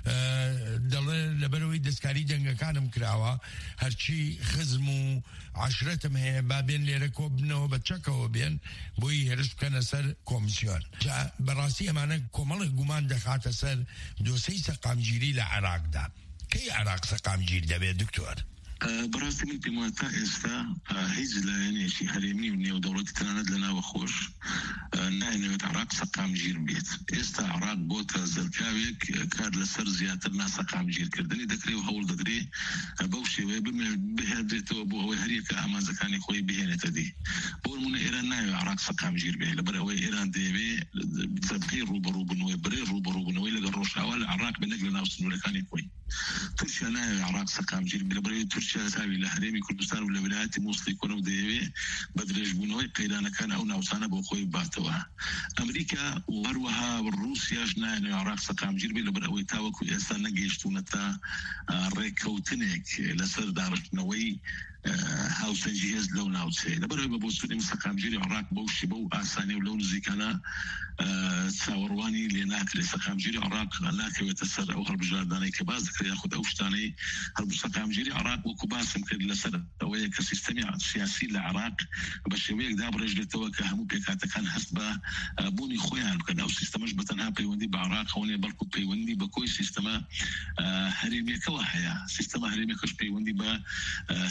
دەڵێ لەبەرەوەی دەستکاری دەنگەکانم کراوە هەرچی خزم و عاشرەتم هەیە بابێن لێرە کۆ بنەوە بە چەکەوە بێن بۆی هێرش بکەنە سەر کۆمیسیۆن بەڕاستی ئەمانە کۆمەڵێک گومان دەخاتە سەر دۆسەی سەقامگیری لە عێراقدا کەی عێراق سەقامگیر دەبێت دکتۆر بەڕاستی من پێم وایە تا ئێستا هیچ لایەنێکی هەرێمی و نێودەوڵەتی تەنانەت لەناوە خۆش نایەوێت عێراق سەقامگیر بێت ئێستا عێراق بۆتە زەرکاوێک کار لەسەر زیاتر ناسەقامگیرکردنی دەکرێت و هەوڵ دەدرێت بەو شێوەیە بهێنرێتەوە بۆ ئەوەی هەریەکە ئامانجەکانی خۆی بهێنێتە دی بۆ نمونە ئێران ناوێت عێراق سەقامگیر بێت لەبەر ئەوەی ئێران دەیەوێت زەبقەی ڕوبەڕووبوونەوەی بەرێ ڕوبەڕووبوونەوەی لەگەڵ ڕۆژاوا لە عێراق بنەک لە ناو سنوورەکانی خۆی تورکیا ناوێت عێراق سەقامگیر بێت لەبەرەوەی تورکیا تاوی لە هەرێمی کوردستان و لە ویلایەتی مووسڵی کۆنە و دەیەوێت بە درێژبوونەوەی قەیرانەکان ئەو ناوچانە بۆ خۆی باتەوە ئەمریکا و هەروەها ڕووسیاش نایەنێ عێراق سەقامگیر بێت لەبەر ئەوەی تاوەکو ئێستا نەگەیشتوونە تا ڕێککەوتنێک لەسەر داڕشتنەوەی هاوسەنگی هێز لەو ناوچەیە لەبەرەوەی بە بۆ سوودی سەقامگیری عێراق بەو شێوە و ئاسانی و لەو نزیکانە چاوەڕوانی لێ ناکرێت سەقامگیری عێراق ناکەوێتە سەر ئەو هەڵبژاردانەی کە باز دەکرێت یاخود ئەو شتانەی سەقامگیری عێراق وەکو باسم کرد لەسەر ئەوەیە کە سیستەمی سیاسی لە عێراق بە شێوەیەک دابڕێژێتەوە کە هەموو پێکاتەکان هەست بە بوونی خۆیان بکەن ئەو سیستەمەش بەتەنها پەیوەندی بە عێراقەوە نیە بەڵکو پەیوەندی بە کۆی سیستەمە هەرێمیەکەوە هەیە سیستەمە هەرێمیەکەش پەیوەندی بە سیستەمی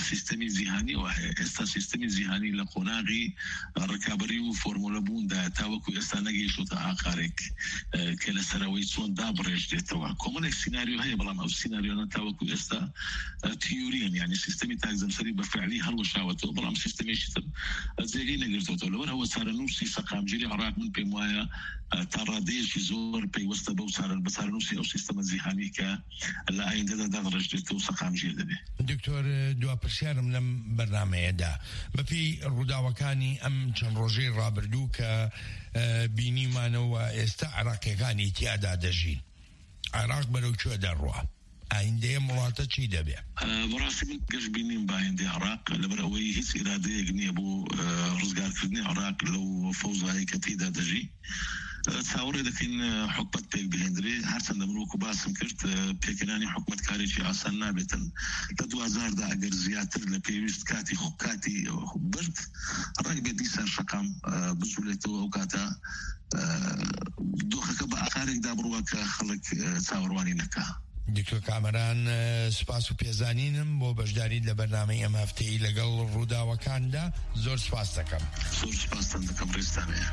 سیستمی جیهانی و ئێستا سیستمی جیهانی لە قۆناغی ڕکابەری و فۆرمۆلە بووندا تاوەکو ئێستا نەگەیشتوتە ئاقارێک کە لەسەرەوەی چۆن دابڕێژ دێتەوە کۆمەڵێک سیناریۆ هەیە بەڵام ئەو سیناریۆنە تاوەکو ئێستا تیوریان یعنی سیستمی تاکزەمسەری بە فعلی هەڵوەشاوەتەوە بەڵام سیستمێکی تر جێگەی نەگرتوەوە لەبەر ئەوە چارەنووسی سەقامگیری عێراق من پێم وایە تا ڕادەیەکی زۆر پەیوەستە بەو چارەنووسی ئەو سیستەمە جیهانی کە لە ئایندەدا داڕێژ دێتەوە سەقامگیر دەبێت. دکتۆر دواپرسیارم لەم بەرنامەیەدا بەپێی ڕووداوەکانی ئەم چەند ڕۆژەی ڕابردوو کە بینیمانەوە ئێستا عێراقیەکانی تیادا دەژین عێراق بەرەو کوێ دەڕوا ئایندەیە وڵاتە چی دەبێت؟ بەڕاستی من گەشت بینیم بە ئایندەی عێراق لەبەر ئەوەی هیچ ئیرادەیەک نییە بۆ ڕزگارکردنی عێراق لەو فەوزایی کە تێدا دەژی چاوەڕێ دەکەین حکومت پێک بهێندرێ هەرچەندە من وەکو باسم کرد پێکەنانی حکومت کارێکی ئاسان نابێتن لە 2010 ئەگەر زیاتر لە پێویست کاتی برد ڕێک بێت دیسان شەقام بزولێتەوە ئەو کاتە دۆخەکە بە ئاقارێکدا بڕوە کە خەڵک چاوەڕوانی نەکا. دکتۆر کامەران سپاس و پێزانینم بۆ بەشداری لە بەرنامەی ئەم هەفتەیە لەگەڵ ڕووداوەکاندا زۆر سپاس دەکەم. زۆر سپاسان دەکەم ڕێستانەیە.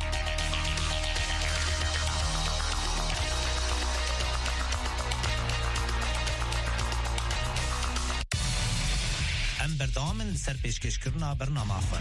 ئەم بەردەوامن لەسەر پێشکەشکردنا بەرنامە خۆ.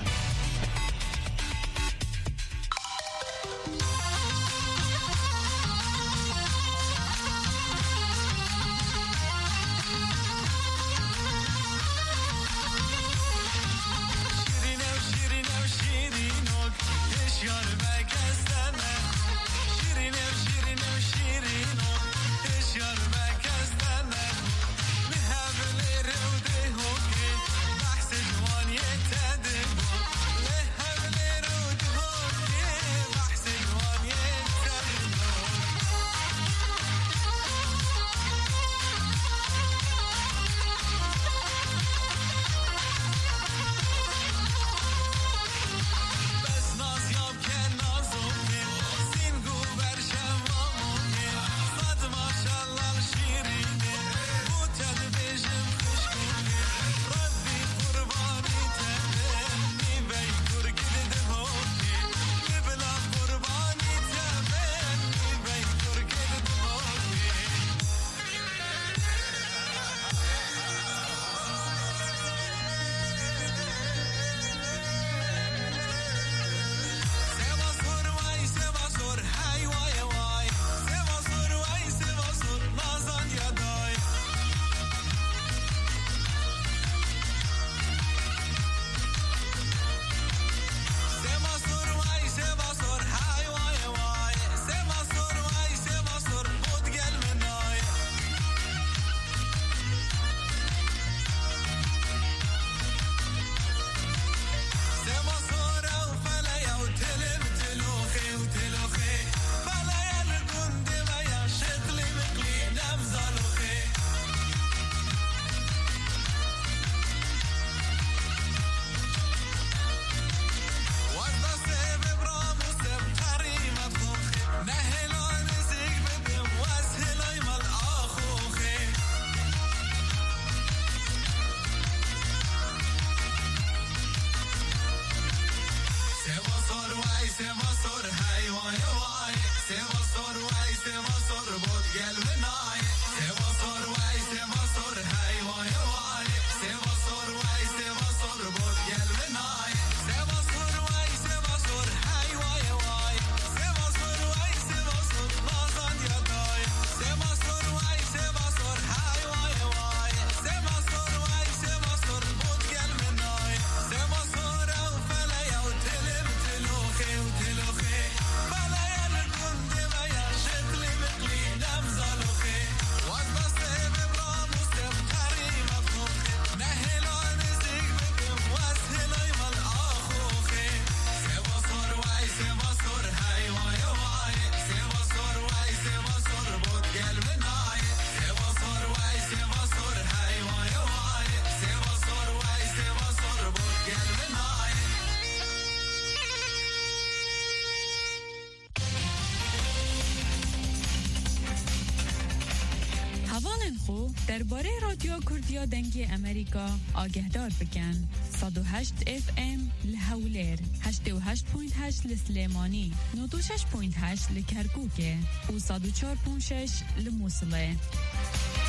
هوالن خو درباره رادیو کردیا دنگی امریکا آگهدار بکن. 108 FM لحولیر، 88.8 لسلیمانی، 96.8 لکرکوکه و 104.6 لموصله.